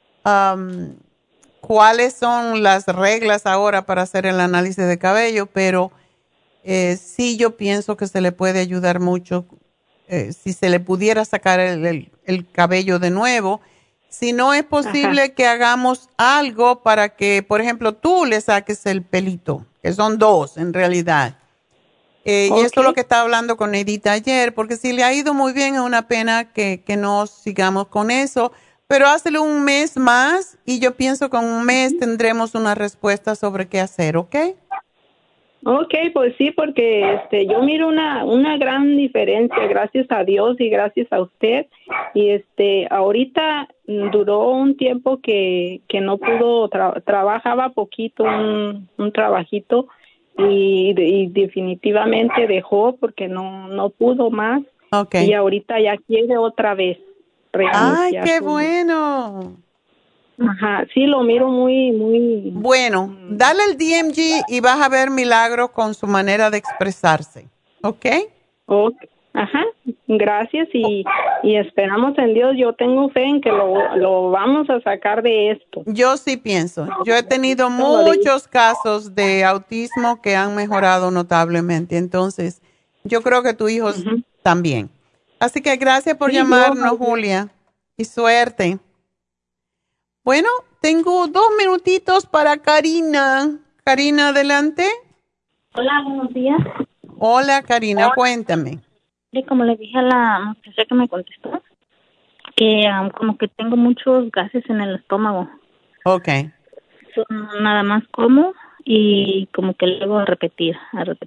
[SPEAKER 3] Cuáles son las reglas ahora para hacer el análisis de cabello, pero sí yo pienso que se le puede ayudar mucho si se le pudiera sacar el cabello de nuevo. Si no es posible que hagamos algo para que, por ejemplo, tú le saques el pelito, que son 2 en realidad. Y esto es lo que estaba hablando con Edith ayer, porque si le ha ido muy bien es una pena que no sigamos con eso. Pero hácelo un mes más y yo pienso que en un mes tendremos una respuesta sobre qué hacer, ¿ok?
[SPEAKER 15] Ok, pues sí, porque yo miro una gran diferencia, gracias a Dios y gracias a usted. Y ahorita duró un tiempo que no pudo, trabajaba poquito, un trabajito y definitivamente dejó porque no pudo más.
[SPEAKER 3] Okay.
[SPEAKER 15] Y ahorita ya quiere otra vez.
[SPEAKER 3] ¡Ay, qué bueno!
[SPEAKER 15] Ajá, sí, lo miro muy, muy...
[SPEAKER 3] Bueno, dale el DMG y vas a ver milagros con su manera de expresarse, ¿ok?
[SPEAKER 15] Ajá, gracias y esperamos en Dios. Yo tengo fe en que lo vamos a sacar de esto.
[SPEAKER 3] Yo sí pienso. Yo he tenido muchos casos de autismo que han mejorado notablemente. Entonces, yo creo que tu hijo también. Así que gracias por llamarnos, Julia. Y suerte. Bueno, tengo 2 minutitos para Karina. Karina, adelante.
[SPEAKER 16] Hola, buenos días.
[SPEAKER 3] Hola, Karina, cuéntame.
[SPEAKER 16] Y como le dije a la muchacha que me contestó, que como que tengo muchos gases en el estómago.
[SPEAKER 3] Ok.
[SPEAKER 16] Nada más como y como que luego a repetir.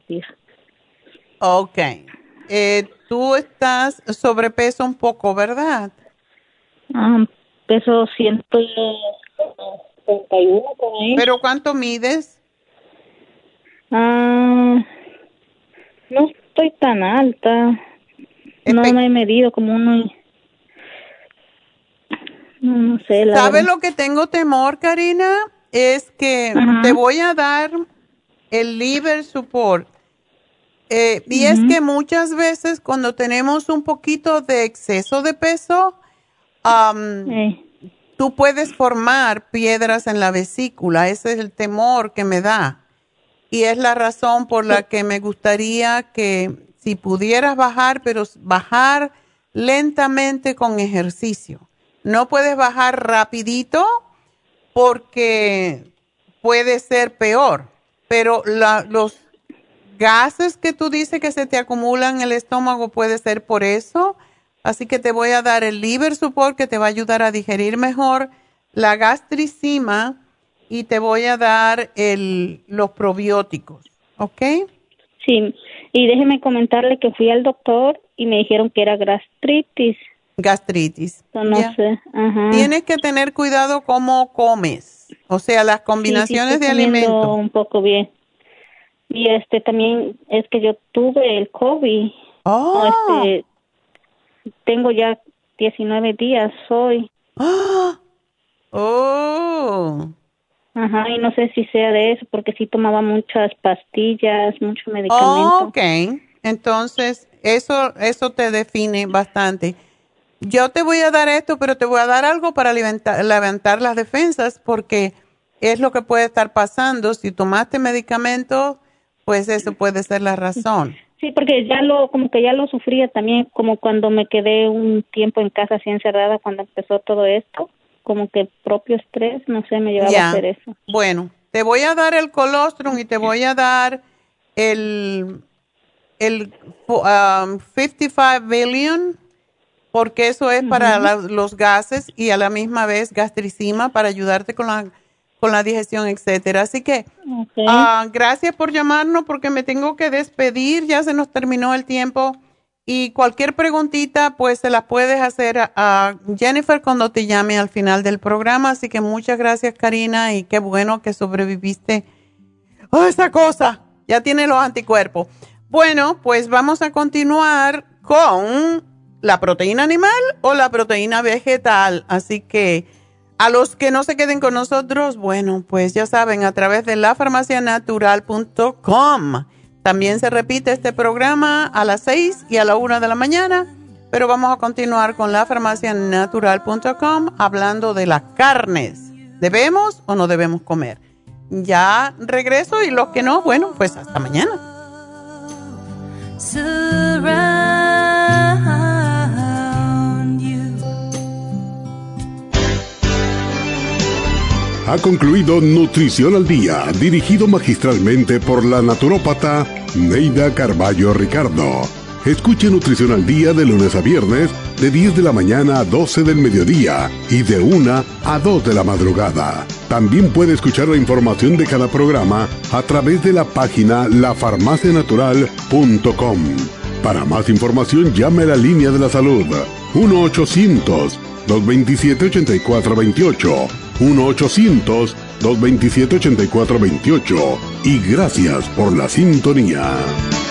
[SPEAKER 3] Ok. Tú estás sobrepeso un poco, ¿verdad?
[SPEAKER 16] Peso 171 por ahí.
[SPEAKER 3] ¿Pero cuánto mides?
[SPEAKER 16] No estoy tan alta. No me he medido como uno. No sé.
[SPEAKER 3] ¿Sabes lo que tengo temor, Karina? Es que te voy a dar el liver support. Y es que muchas veces cuando tenemos un poquito de exceso de peso, tú puedes formar piedras en la vesícula. Ese es el temor que me da. Y es la razón por la que me gustaría que si pudieras bajar, pero bajar lentamente con ejercicio. No puedes bajar rapidito porque puede ser peor. Pero los gases que tú dices que se te acumulan en el estómago puede ser por eso. Así que te voy a dar el liver support que te va a ayudar a digerir mejor, la gastricima y te voy a dar los probióticos, ¿ok?
[SPEAKER 16] Sí, y déjeme comentarle que fui al doctor y me dijeron que era gastritis.
[SPEAKER 3] Gastritis.
[SPEAKER 16] No sé. Ajá.
[SPEAKER 3] Tienes que tener cuidado cómo comes, o sea, las combinaciones de alimentos.
[SPEAKER 16] Un poco bien. Y también es que yo tuve el COVID. Tengo ya 19 días hoy. Ajá, y no sé si sea de eso, porque sí tomaba muchas pastillas, mucho medicamento.
[SPEAKER 3] Ok, entonces eso te define bastante. Yo te voy a dar esto, pero te voy a dar algo para levantar las defensas, porque es lo que puede estar pasando. Si tomaste medicamentos, pues eso puede ser la razón.
[SPEAKER 16] Sí, porque como que ya lo sufría también, como cuando me quedé un tiempo en casa así encerrada cuando empezó todo esto, como que propio estrés, no sé, me llevaba a hacer eso.
[SPEAKER 3] Bueno, te voy a dar el colostrum y te voy a dar el 55 billion, porque eso es para los gases y a la misma vez gastricima para ayudarte con la digestión, etcétera. Así que gracias por llamarnos porque me tengo que despedir, ya se nos terminó el tiempo y cualquier preguntita pues se la puedes hacer a Jennifer cuando te llame al final del programa. Así que muchas gracias, Karina, y qué bueno que sobreviviste a esa cosa, ya tiene los anticuerpos. Bueno, pues vamos a continuar con la proteína animal o la proteína vegetal, así que a los que no se queden con nosotros, bueno, pues ya saben, a través de lafarmacianatural.com. También se repite este programa a las 6 y a la 1 de la mañana, pero vamos a continuar con lafarmacianatural.com hablando de las carnes. ¿Debemos o no debemos comer? Ya regreso y los que no, bueno, pues hasta mañana.
[SPEAKER 1] Ha concluido Nutrición al Día, dirigido magistralmente por la naturópata Neida Carballo Ricardo. Escuche Nutrición al Día de lunes a viernes de 10 de la mañana a 12 del mediodía y de 1 a 2 de la madrugada. También puede escuchar la información de cada programa a través de la página lafarmacianatural.com. Para más información llame a la línea de la salud 1-800-227-8428. 1-800-227-8428 y gracias por la sintonía.